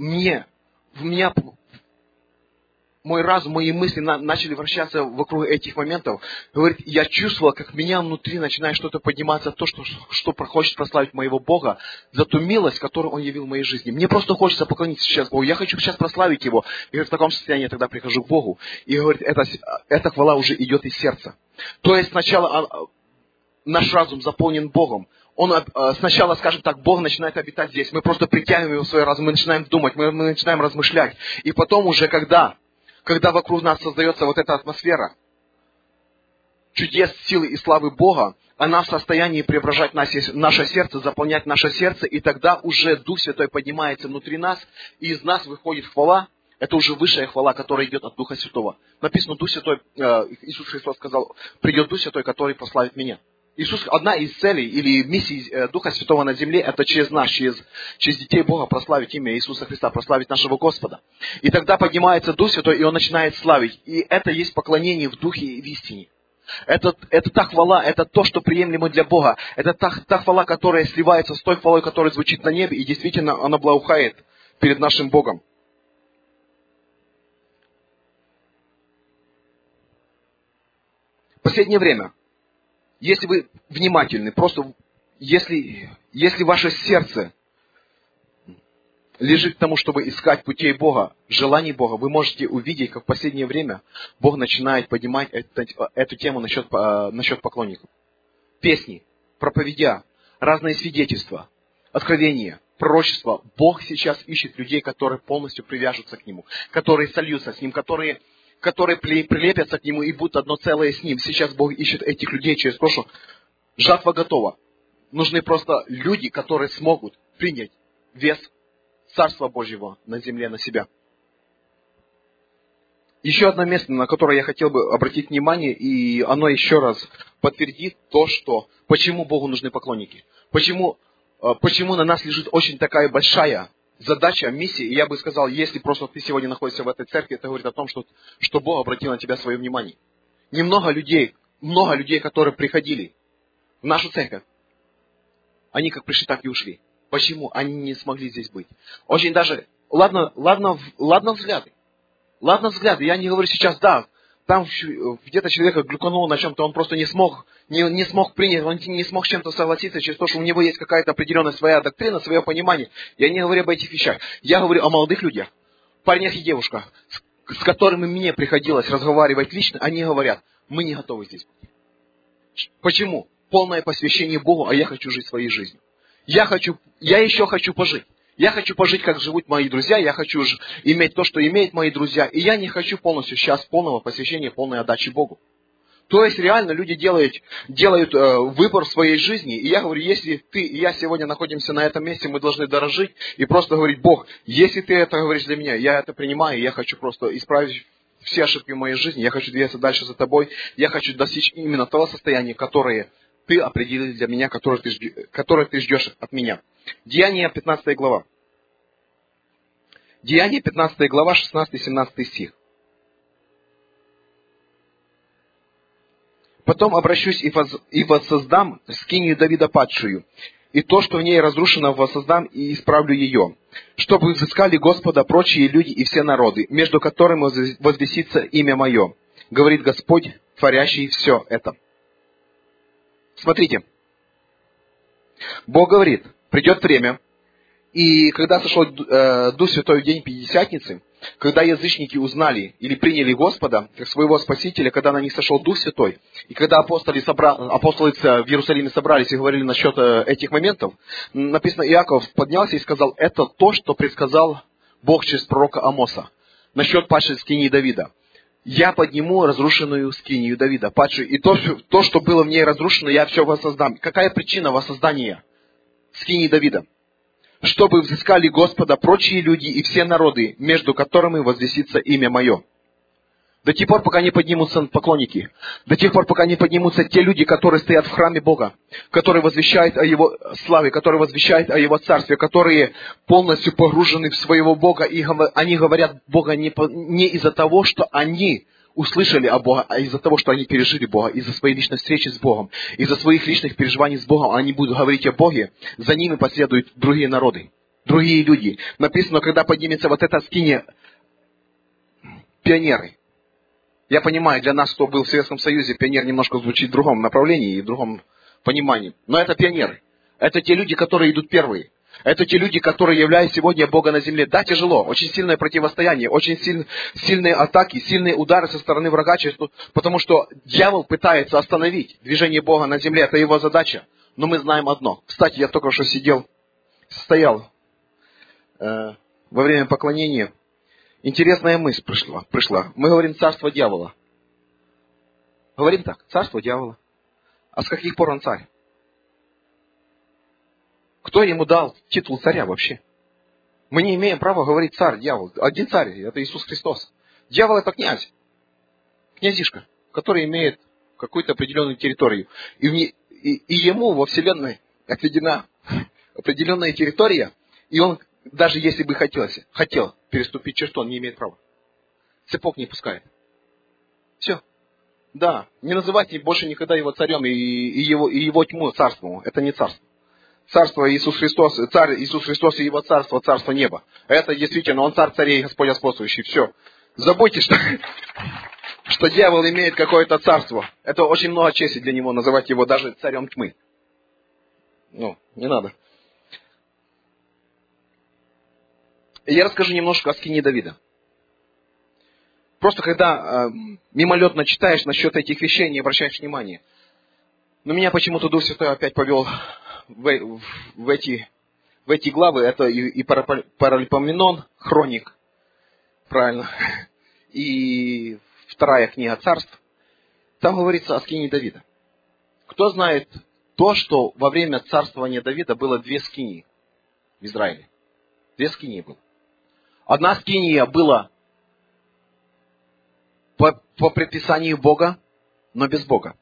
Speaker 1: мой разум, мои мысли начали вращаться вокруг этих моментов. Говорит, я чувствовал, как меня внутри начинает что-то подниматься, то, что хочет прославить моего Бога, за ту милость, которую Он явил в моей жизни. Мне просто хочется поклониться сейчас Богу. Я хочу сейчас прославить Его. И говорит, в таком состоянии я тогда прихожу к Богу. И говорит, эта хвала уже идет из сердца. То есть сначала наш разум заполнен Богом. Он сначала, скажем так, Бог начинает обитать здесь. Мы просто притягиваем Его в свой разум, мы начинаем думать, мы начинаем размышлять. И потом уже, когда вокруг нас создается вот эта атмосфера чудес, силы и славы Бога, она в состоянии преображать наше сердце, заполнять наше сердце, и тогда уже Дух Святой поднимается внутри нас, и из нас выходит хвала. Это уже высшая хвала, которая идет от Духа Святого. Написано, Дух Святой, Иисус Христос сказал, придет Дух Святой, который прославит меня. Одна из целей или миссий Духа Святого на земле, это через нас, через детей Бога прославить имя Иисуса Христа, прославить нашего Господа. И тогда поднимается Дух Святой, и Он начинает славить. И это есть поклонение в Духе и в истине. Это та хвала, это то, что приемлемо для Бога. Это та хвала, которая сливается с той хвалой, которая звучит на небе, и действительно она благоухает перед нашим Богом. В последнее время, если вы внимательны, просто если ваше сердце лежит к тому, чтобы искать путей Бога, желаний Бога, вы можете увидеть, как в последнее время Бог начинает поднимать эту тему насчет поклонников. Песни, проповедя, разные свидетельства, откровения, пророчества. Бог сейчас ищет людей, которые полностью привяжутся к Нему, которые сольются с Ним, которые прилепятся к Нему и будут одно целое с Ним. Сейчас Бог ищет этих людей через то, что жатва готова. Нужны просто люди, которые смогут принять вес Царства Божьего на земле на себя. Еще одно место, на которое я хотел бы обратить внимание, и оно еще раз подтвердит то, что почему Богу нужны поклонники. Почему на нас лежит очень такая большая задача, миссия. И я бы сказал, если просто ты сегодня находишься в этой церкви, это говорит о том, что Бог обратил на тебя свое внимание. Много людей, которые приходили в нашу церковь, они как пришли, так и ушли. Почему? Они не смогли здесь быть. Очень даже, ладно взгляды. Ладно взгляды, я не говорю сейчас, да, там где-то человека глюканул на чем-то, он просто не смог принять, он не смог с чем-то согласиться через то, что у него есть какая-то определенная своя доктрина, свое понимание. Я не говорю об этих вещах. Я говорю о молодых людях, парнях и девушках, с которыми мне приходилось разговаривать лично, они говорят, мы не готовы здесь быть. Почему? Полное посвящение Богу, а я хочу жить своей жизнью. Я еще хочу пожить. Я хочу пожить, как живут мои друзья. Я хочу иметь то, что имеют мои друзья. И я не хочу полностью сейчас полного посвящения, полной отдачи Богу. То есть реально люди делают выбор в своей жизни. И я говорю, если ты и я сегодня находимся на этом месте, мы должны дорожить и просто говорить, Бог, если ты это говоришь для меня, я это принимаю, я хочу просто исправить все ошибки в моей жизни, я хочу двигаться дальше за тобой, я хочу достичь именно того состояния, которое ты определил для меня, которое ты ждешь от меня. Деяния 15 глава. Деяния 15 глава, 16-17 стих. «Потом обращусь и воссоздам скинию Давида падшую, и то, что в ней разрушено, воссоздам и исправлю ее, чтобы взыскали Господа прочие люди и все народы, между которыми возвестится имя мое, говорит Господь, творящий все это». Смотрите, Бог говорит, придет время, и когда сошел Дух Святой в день Пятидесятницы, когда язычники узнали или приняли Господа как своего Спасителя, когда на них сошел Дух Святой, и когда апостолы в Иерусалиме собрались и говорили насчет этих моментов, написано, Иаков поднялся и сказал, это то, что предсказал Бог через пророка Амоса, насчет падшей скинии Давида. Я подниму разрушенную скинию Давида, падшую, и то, что было в ней разрушено, я все воссоздам. Какая причина воссоздания скинии Давида? Чтобы взыскали Господа прочие люди и все народы, между которыми возвестится имя мое. До тех пор, пока не поднимутся поклонники, до тех пор, пока не поднимутся те люди, которые стоят в храме Бога, которые возвещают о Его славе, которые возвещают о Его царстве, которые полностью погружены в своего Бога, и они говорят Бога не из-за того, что они услышали о Боге, а из-за того, что они пережили Бога, из-за своей личной встречи с Богом, из-за своих личных переживаний с Богом, они будут говорить о Боге, за ними последуют другие народы, другие люди. Написано, когда поднимется вот эта скиния, пионеры. Я понимаю, для нас, кто был в Советском Союзе, пионер немножко звучит в другом направлении и в другом понимании. Но это пионеры. Это те люди, которые идут первые. Это те люди, которые являются сегодня Бога на земле. Да, тяжело, очень сильное противостояние, очень сильные атаки, сильные удары со стороны врага, потому что дьявол пытается остановить движение Бога на земле. Это его задача. Но мы знаем одно. Кстати, я только что стоял во время поклонения. Интересная мысль пришла. Мы говорим царство дьявола. Говорим так, царство дьявола. А с каких пор он царь? Кто ему дал титул царя вообще? Мы не имеем права говорить царь, дьявол. Один царь, это Иисус Христос. Дьявол это князь. Князишка, который имеет какую-то определенную территорию. И ему во Вселенной отведена определенная территория, и он, даже если бы хотел переступить черту, он не имеет права. Цепок не пускает. Все. Да, не называйте больше никогда его царем и его тьму царством. Это не царство. Царство Иисус Христос, царь Иисус Христос и его царство, царство неба. Это действительно, он царь царей и Господь господствующий. Все. Забудьте, что дьявол имеет какое-то царство. Это очень много чести для него называть его даже царем тьмы. Не надо. Я расскажу немножко о скинии Давида. Просто когда мимолетно читаешь насчет этих вещей, не обращаешь внимания. Но меня почему-то Дух Святой опять повел в эти главы. Это и Паралипоменон, Хроник, правильно, и 2 книга Царств. Там говорится о скинии Давида. Кто знает то, что во время царствования Давида было 2 скинии в Израиле? 2 скинии было. Одна скиния была по предписанию Бога, но без Бога.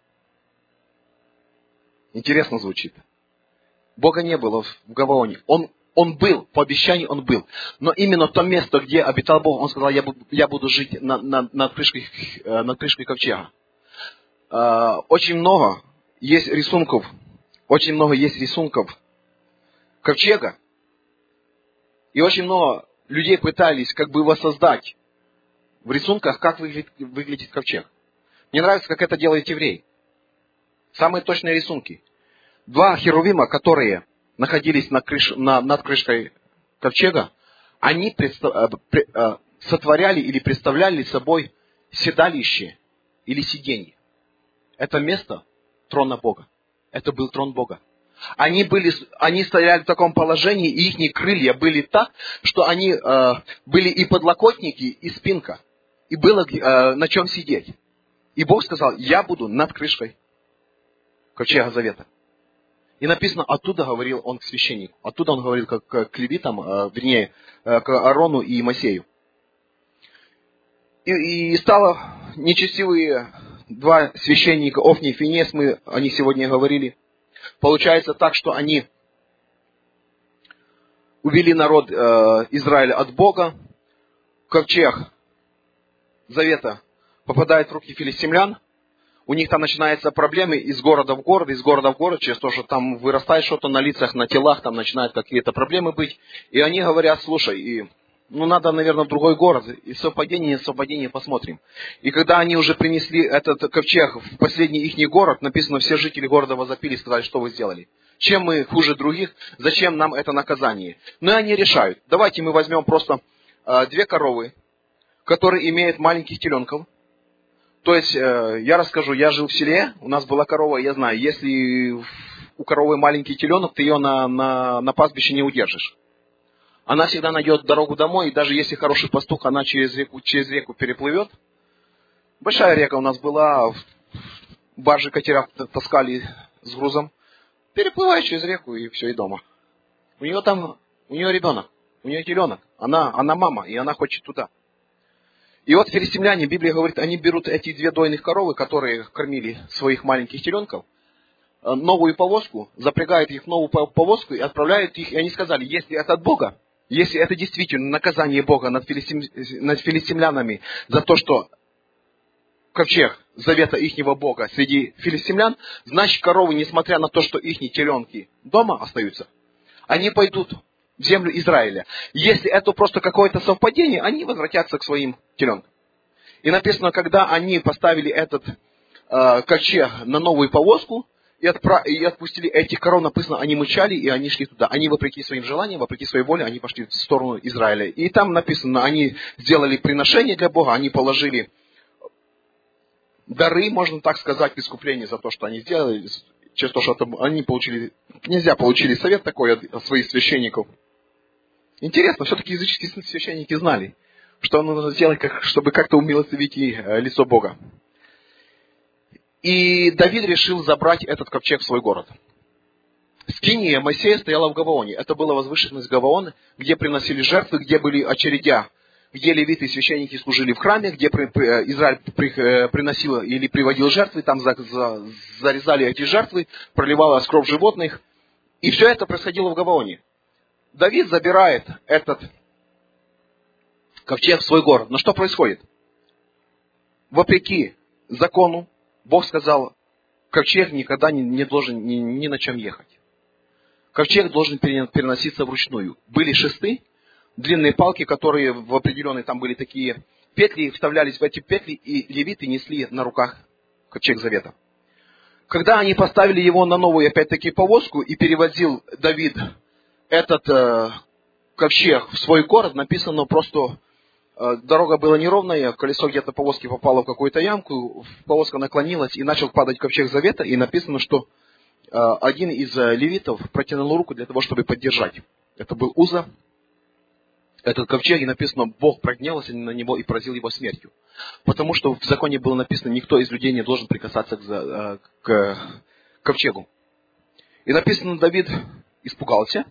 Speaker 1: Интересно звучит. Бога не было в Гаваоне. Он был, по обещанию он был. Но именно то место, где обитал Бог, он сказал, я буду жить над крышкой ковчега. Очень много есть рисунков ковчега. И очень много людей пытались как бы воссоздать в рисунках, как выглядит ковчег. Мне нравится, как это делают евреи. Самые точные рисунки. 2 херувима, которые находились над крышкой ковчега, они сотворяли или представляли собой седалище или сиденье. Это место трона Бога. Это был трон Бога. Они стояли в таком положении, и их крылья были так, что они были и подлокотники, и спинка. И было на чем сидеть. И Бог сказал, я буду над крышкой ковчега завета. И написано, оттуда говорил он к священнику. Оттуда он говорил к левитам, вернее, к Аарону и Моисею. И стало нечестивые 2 священника, Офни и Финес, они сегодня говорили. Получается так, что они увели народ Израиля от Бога. Ковчег завета попадает в руки филистимлян. У них там начинаются проблемы из города в город, через то, что там вырастает что-то на лицах, на телах, там начинают какие-то проблемы быть. И они говорят, слушай, надо, наверное, в другой город, и совпадение посмотрим. И когда они уже принесли этот ковчег в последний их город, написано, все жители города возопили и сказали, что вы сделали. Чем мы хуже других, зачем нам это наказание? Ну и они решают, давайте мы возьмем просто 2 коровы, которые имеют маленьких теленков. То есть, я расскажу, я жил в селе, у нас была корова, я знаю, если у коровы маленький теленок, ты ее на пастбище не удержишь. Она всегда найдет дорогу домой, и даже если хороший пастух, она через реку переплывет. Большая река у нас была, баржи, катера таскали с грузом. Переплываешь через реку, и все, и дома. У нее ребенок, у нее теленок, она мама, и она хочет туда. И вот филистимляне, Библия говорит, они берут эти 2 дойных коровы, которые кормили своих маленьких теленков, новую повозку, запрягают их в новую повозку и отправляют их. И они сказали, если это от Бога, если это действительно наказание Бога над филистимлянами за то, что ковчег завета ихнего Бога среди филистимлян, значит коровы, несмотря на то, что ихние теленки дома остаются, они пойдут в землю Израиля. Если это просто какое-то совпадение, они возвратятся к своим теленкам. И написано, когда они поставили этот ковчег на новую повозку и отпустили этих коров, написано, они мычали и они шли туда. Они, вопреки своим желаниям, вопреки своей воле, они пошли в сторону Израиля. И там написано, они сделали приношение для Бога, они положили дары, можно так сказать, в искупление за то, что они сделали, через то, что они получили совет такой от своих священников. Интересно, все-таки языческие священники знали, что нужно сделать, чтобы как-то умилостивить лицо Бога. И Давид решил забрать этот ковчег в свой город. Скиния Моисея стояла в Гаваоне. Это была возвышенность Гаваона, где приносили жертвы, где были очередя, где левиты и священники служили в храме, где Израиль приносил или приводил жертвы, там зарезали эти жертвы, проливалась кровь животных. И все это происходило в Гаваоне. Давид забирает этот ковчег в свой город. Но что происходит? Вопреки закону, Бог сказал, ковчег никогда не должен ни на чем ехать. Ковчег должен переноситься вручную. Были шесты, длинные палки, которые в определенные, там были такие петли, вставлялись в эти петли, и левиты несли на руках ковчег завета. Когда они поставили его на новую, опять-таки, повозку, и перевозил Давид этот ковчег в свой город, написано просто, дорога была неровная, колесо где-то повозки попало в какую-то ямку, повозка наклонилась и начал падать ковчег завета, и написано, что один из левитов протянул руку для того, чтобы поддержать. Это был Уза. Этот ковчег, и написано, Бог прогневался на него и поразил его смертью. Потому что в законе было написано, никто из людей не должен прикасаться к ковчегу. И написано, Давид испугался.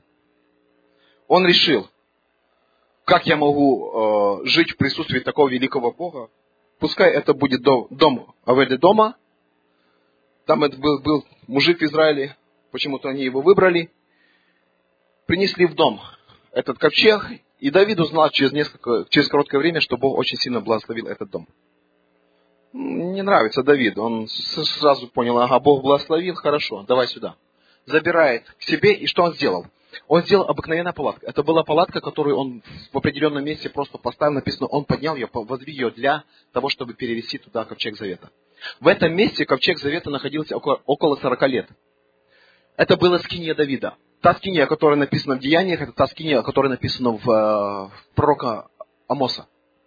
Speaker 1: Он решил, как я могу жить в присутствии такого великого Бога. Пускай это будет дом Авед-Эдома. Там это был мужик в Израиле, почему-то они его выбрали. Принесли в дом этот ковчег, и Давид узнал через короткое время, что Бог очень сильно благословил этот дом. Не нравится Давид, он сразу понял, ага, Бог благословил, хорошо, давай сюда. Забирает к себе, и что он сделал? Он сделал обыкновенную палатку. Это была палатка, которую он в определенном месте просто поставил, написано, он поднял ее, возвел ее для того, чтобы перевести туда ковчег завета. В этом месте ковчег завета находился около 40 лет. Это была скиния Давида. Та скиния, которая написана в Деяниях, это та скиния, которая написана в пророка Амоса.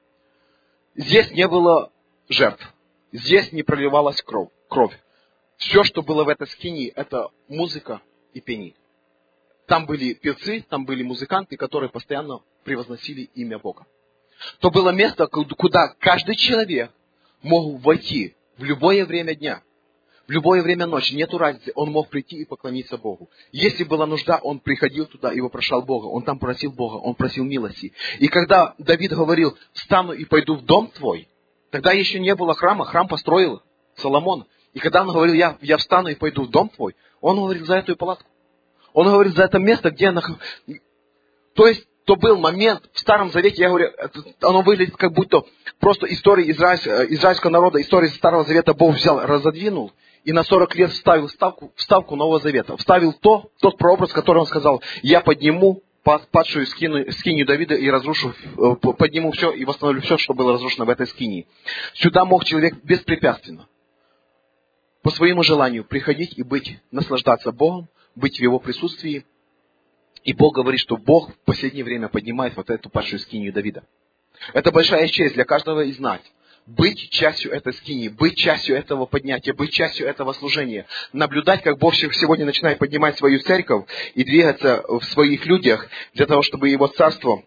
Speaker 1: Здесь не было жертв. Здесь не проливалась кровь. Все, что было в этой скинии, это музыка и пение. Там были певцы, там были музыканты, которые постоянно превозносили имя Бога. То было место, куда каждый человек мог войти в любое время дня. В любое время ночи, нету разницы, он мог прийти и поклониться Богу. Если была нужда, он приходил туда и вопрошал Бога. Он там просил Бога, он просил милости. И когда Давид говорил, встану и пойду в дом твой, тогда еще не было храма, храм построил Соломон. И когда он говорил, я встану и пойду в дом твой, он говорил за эту палатку. Он говорит за это место, где она... То есть, то был момент в Старом Завете, я говорю, оно выглядит как будто просто история израильского народа, история Старого Завета Бог взял, разодвинул, и на 40 лет вставил вставку Нового Завета. Вставил тот прообраз, который он сказал, я подниму падшую скинию Давида и разрушу, подниму все и восстановлю все, что было разрушено в этой скинии. Сюда мог человек беспрепятственно, по своему желанию, приходить и наслаждаться Богом, быть в Его присутствии. И Бог говорит, что Бог в последнее время поднимает вот эту падшую скинию Давида. Это большая честь для каждого из нас. Быть частью этой скинии, быть частью этого поднятия, быть частью этого служения. Наблюдать, как Бог сегодня начинает поднимать свою церковь и двигаться в своих людях для того, чтобы Его царство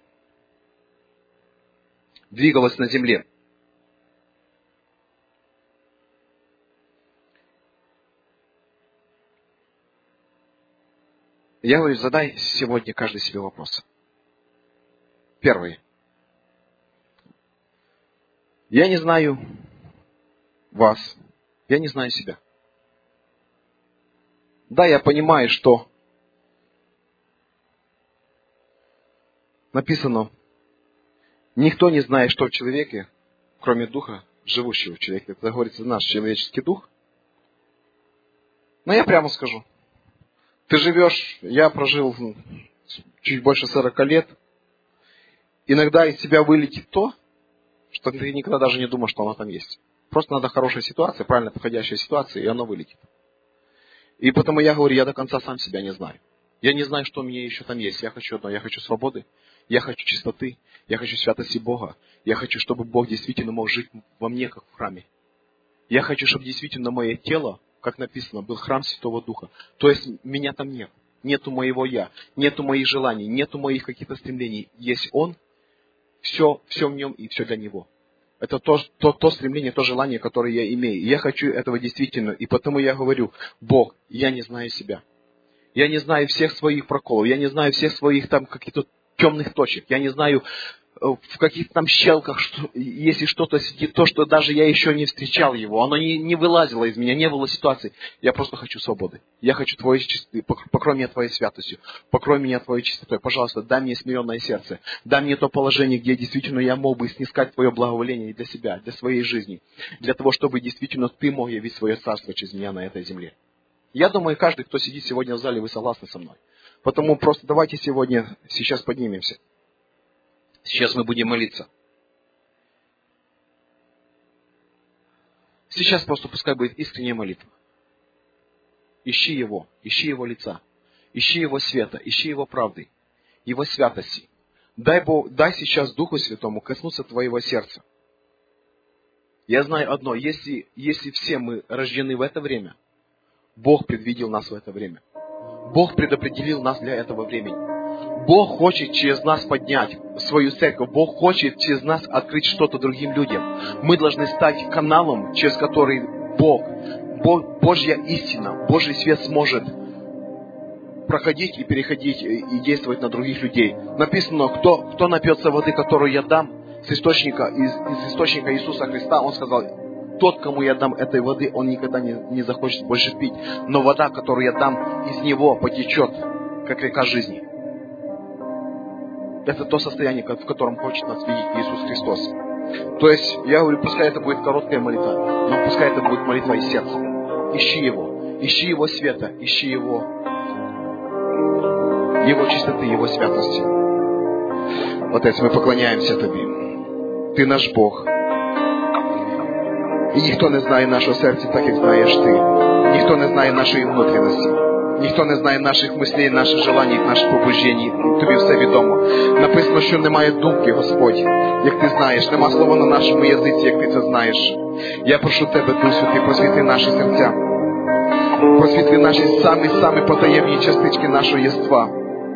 Speaker 1: двигалось на земле. Я говорю, задай сегодня каждый себе вопрос. Первый. Я не знаю вас. Я не знаю себя. Да, я понимаю, что написано, никто не знает, что в человеке, кроме духа, живущего в человеке. Это говорится, наш человеческий дух. Но я прямо скажу. Ты живешь, я прожил чуть больше 40 лет. Иногда из тебя вылетит то, что ты никогда даже не думал, что оно там есть. Просто надо хорошая ситуация, правильно подходящая ситуация, и оно вылетит. И потому я говорю, я до конца сам себя не знаю. Я не знаю, что у меня еще там есть. Я хочу одно, я хочу свободы, я хочу чистоты, я хочу святости Бога. Я хочу, чтобы Бог действительно мог жить во мне, как в храме. Я хочу, чтобы действительно мое тело, как написано, был храм Святого Духа. То есть меня там нет. Нету моего я, нету моих желаний, нету моих каких-то стремлений. Есть Он, все в нем и все для Него. Это то стремление, то желание, которое я имею. И я хочу этого действительно. И потому я говорю, Бог, я не знаю себя. Я не знаю всех своих проколов. Я не знаю всех своих там каких-то темных точек. Я не знаю в каких-то там щелках, если что-то сидит, то, что даже я еще не встречал его. Оно не вылазило из меня, не было ситуации. Я просто хочу свободы. Я хочу Твоей чистоты. Покрой меня Твоей святостью. Покрой меня Твоей чистотой. Пожалуйста, дай мне смиренное сердце. Дай мне то положение, где действительно я мог бы снискать Твое благоволение для себя, для своей жизни. Для того, чтобы действительно Ты мог явить свое царство через меня на этой земле. Я думаю, каждый, кто сидит сегодня в зале, вы согласны со мной. Потому просто давайте сейчас поднимемся. Сейчас мы будем молиться. Сейчас просто пускай будет искренняя молитва. Ищи Его лица, ищи Его света, ищи Его правды, Его святости, дай сейчас Духу Святому коснуться твоего сердца. Я знаю одно, если все мы рождены в это время, Бог предвидел нас в это время. Бог предопределил нас для этого времени. Бог хочет через нас поднять свою церковь. Бог хочет через нас открыть что-то другим людям. Мы должны стать каналом, через который Божья истина, Божий свет сможет проходить и переходить и действовать на других людей. Написано, кто напьется воды, которую я дам, из источника Иисуса Христа, Он сказал, тот, кому я дам этой воды, он никогда не захочет больше пить. Но вода, которую я дам, из него потечет, как река жизни. Это то состояние, в котором хочет нас видеть Иисус Христос. То есть, я говорю, пускай это будет короткая молитва, но пускай это будет молитва из сердца. Ищи Его света, ищи Его чистоты, Его святости. Отец, мы поклоняемся Тебе. Ты наш Бог. И ніхто не знає нашого серця, так як знаєш Ти. Ніхто не знає нашої внутрішності. Ніхто не знає наших мислей, наших желань, наших побуждень. Тобі все відомо. Написано, що немає думки, Господь, як Ти знаєш. Нема слова на нашому язиці, як Ти це знаєш. Я прошу Тебе, Дух Святий, просвіти наші серця. Просвіти наші самі потаємні частички нашого єства.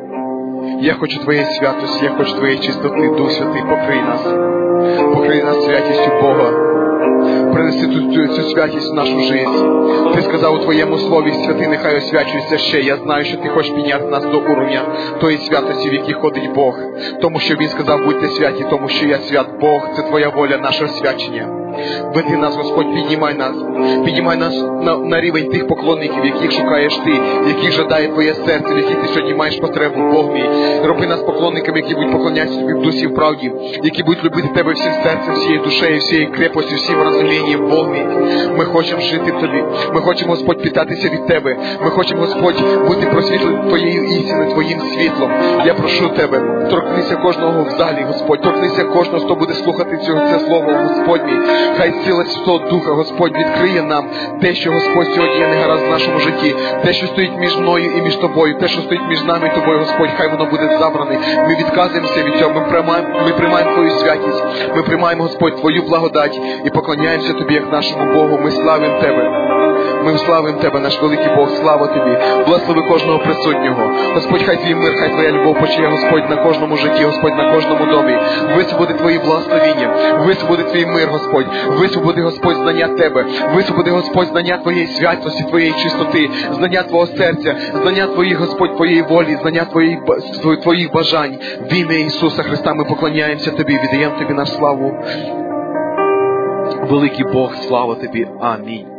Speaker 1: Я хочу Твоєї святості, я хочу Твоєї чистоти, Дух Святий, покрий нас. Покрий нас святістю Бога. Принеси цю святість в нашу життя. Ти сказав у Твоєму слові, святий, нехай освячується ще. Я знаю, що Ти хочеш підняти нас до уровня тої святості, в якій ходить Бог. Тому що Він сказав, будьте святі, тому що я свят. Бог, це Твоя воля, наше освячення. Веди нас, Господь, піднімай нас на рівень тих поклонників, яких шукаєш Ти, яких жадає Твоє серце, в яких Ти сьогодні маєш потребу, Бог мій. Роби нас поклонниками, які будуть поклонятися Тобі в дусі, в правді, які будуть любити Тебе всім серцем, всією душею, всією крепостю, всім розумінням, Бог мій. Ми хочемо жити в Тобі. Ми хочемо, Господь, питатися від Тебе. Ми хочемо, Господь, бути просвітленим Твоєю істиною, Твоїм світлом. Я прошу Тебе, торкнися кожного в залі, Господь, торкнися кожного, хто буде слухати це слово, Господь мій. Хай сила Святого Духа, Господь, відкриє нам те, що, Господь, сьогодні є негаразд в нашому житті. Те, що стоїть між мною і між Тобою. Те, що стоїть між нами і Тобою, Господь, хай воно буде забране. Ми відказуємося від цього. Ми приймаємо Твою святість. Ми приймаємо, Господь, Твою благодать і поклоняємося Тобі, як нашому Богу. Ми славимо Тебе. Ми славимо Тебе, наш великий Бог. Слава Тобі. Благослови кожного присутнього. Господь, хай Твій мир, хай Твоя любов почує, Господь, на кожному житті, Господь, на кожному домі. Висвободи Твої благословіння. Висвободи Твій мир, Господь. Висвободи, Господь, знання Тебе. Висвободи, Господь, знання Твоєї святості, Твоєї чистоти, знання Твого серця, знання Твоїх, Господь, Твоєї волі, знання Твоїх бажань. В ім'я Ісуса Христа ми поклоняємося Тобі, віддаємо Тобі нашу славу. Великий Бог, слава Тобі. Амінь.